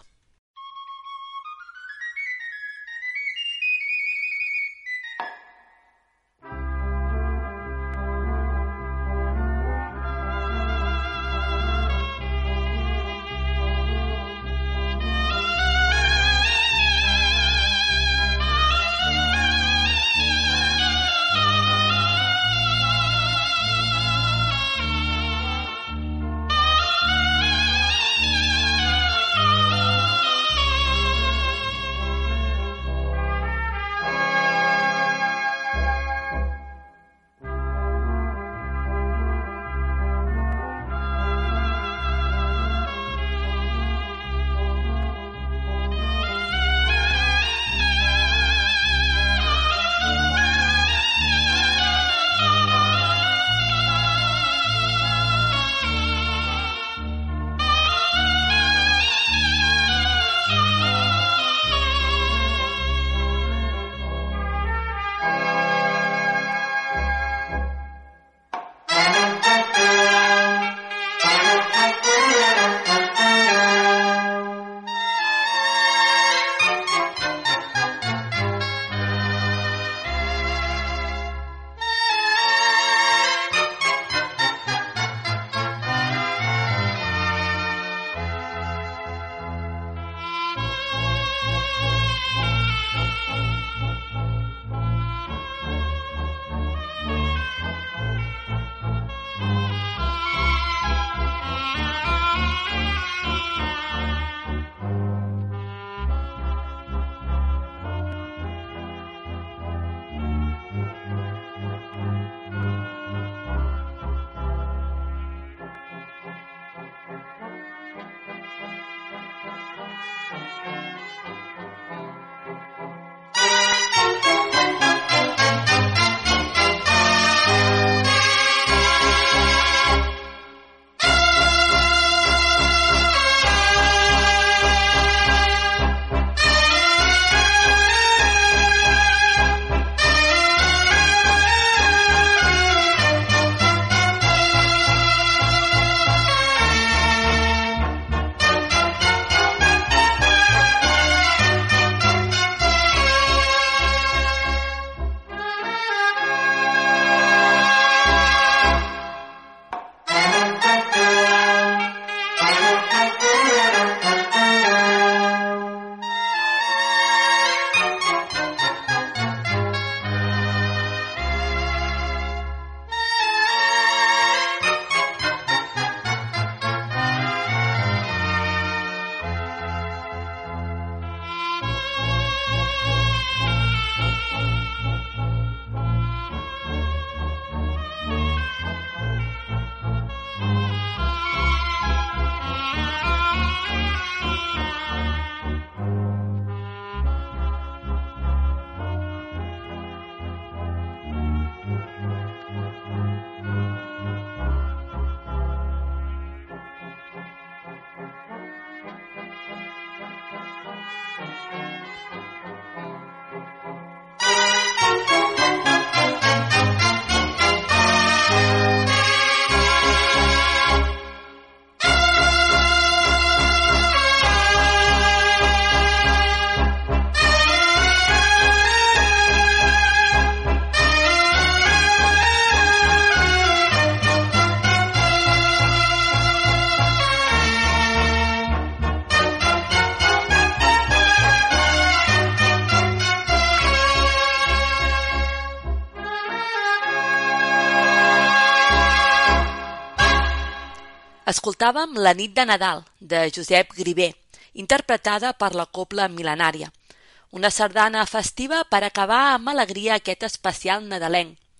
Escoltàvem La nit de Nadal, de Josep Griver, interpretada per la Cobla Mil·lenària, una sardana festiva per acabar amb alegria aquest especial nadalenc.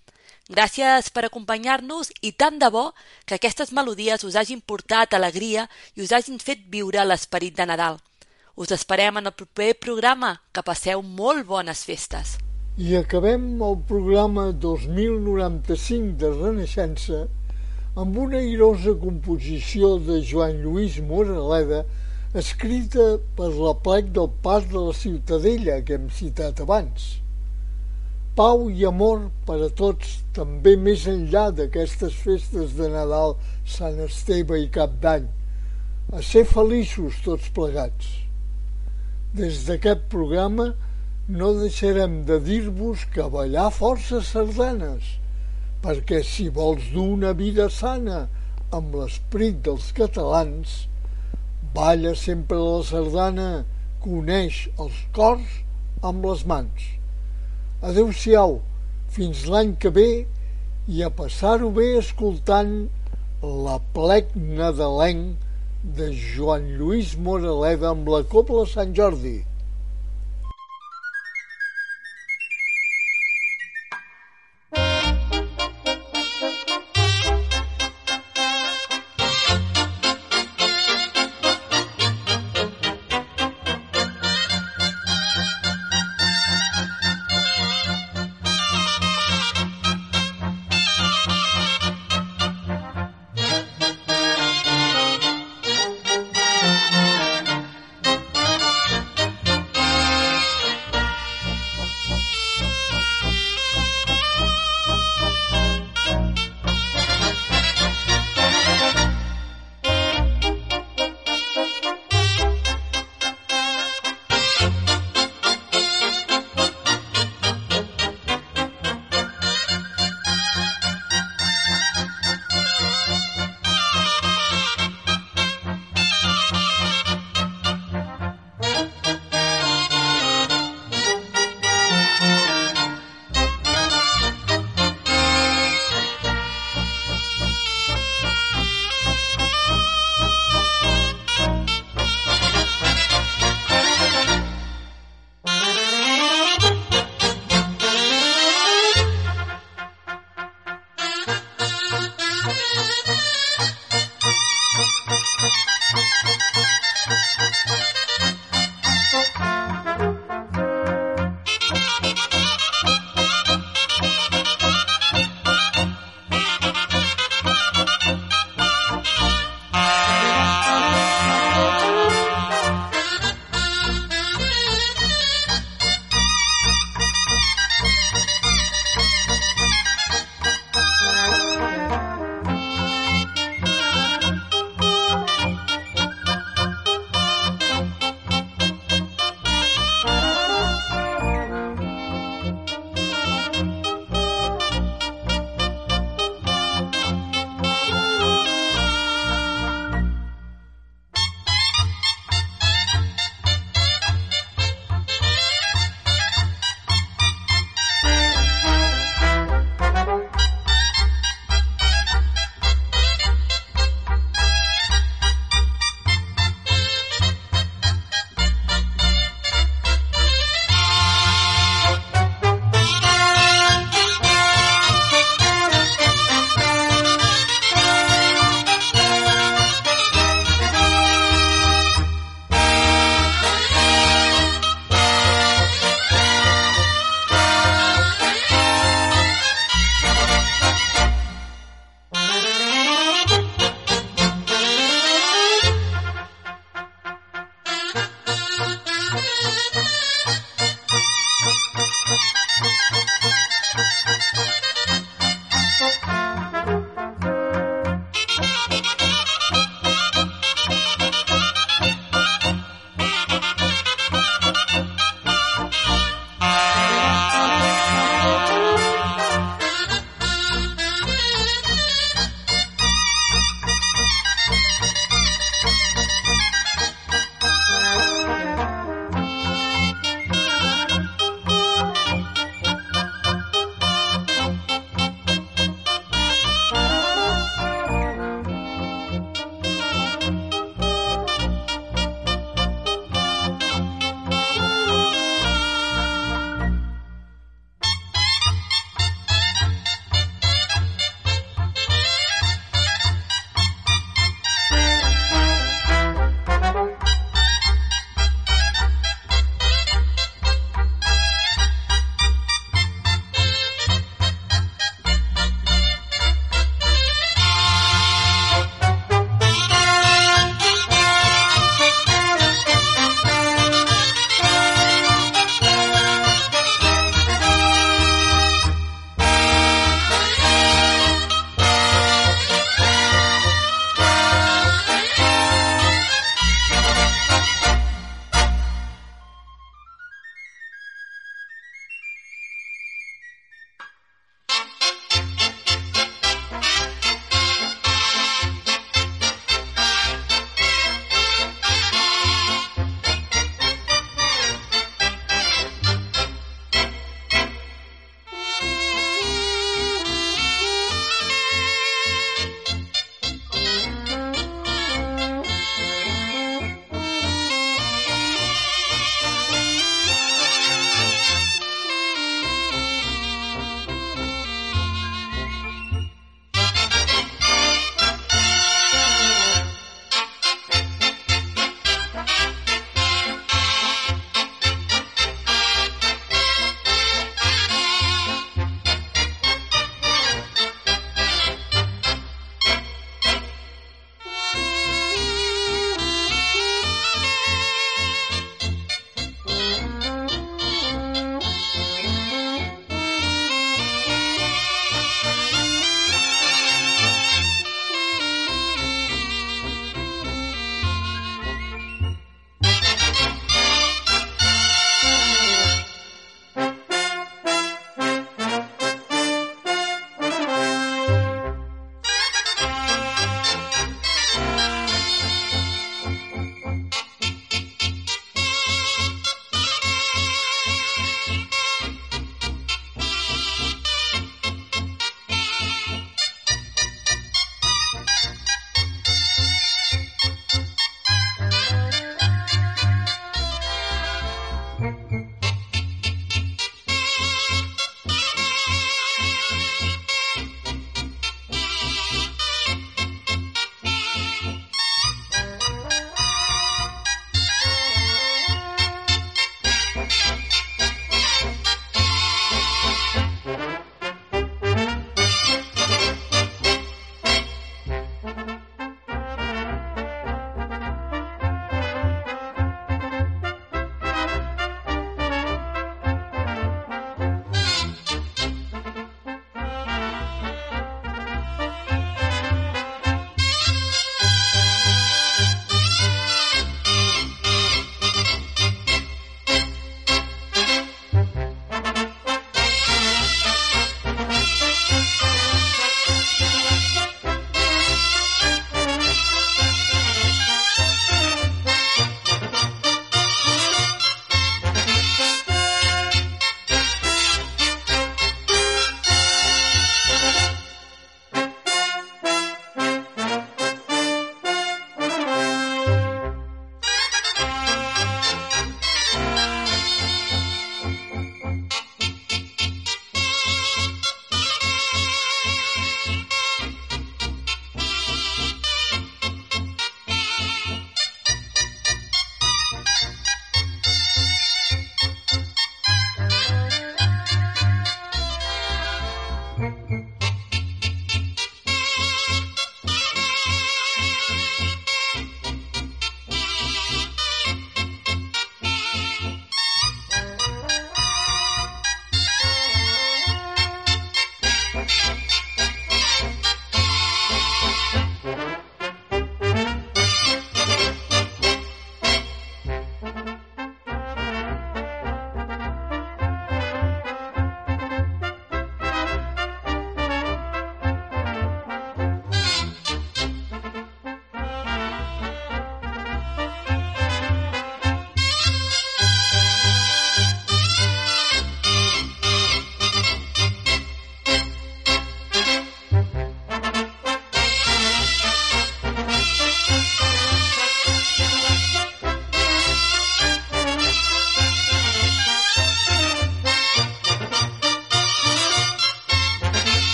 Gràcies per acompanyar-nos i tant de bo que aquestes melodies us hagin portat alegria i us hagin fet viure l'esperit de Nadal. Us esperem en el proper programa. Que passeu molt bones festes. I acabem el programa 2095 de Renaixença amb una airosa composició de Joan Lluís Moraleda escrita per l'Aplec del Pas de la Ciutadella que hem citat abans. Pau i amor per a tots, també més enllà d'aquestes festes de Nadal, Sant Esteve i Cap d'Any. A ser feliços tots plegats. Des d'aquest programa no deixarem de dir-vos que ballar força sardanes, perquè si vols dur una vida sana amb l'esperit dels catalans, balla sempre la sardana que uneix els cors amb les mans. Adéu-siau, fins l'any que ve i a passar-ho bé escoltant l'Aplec nadalenc de Joan Lluís Moraleda amb la Cobla Sant Jordi.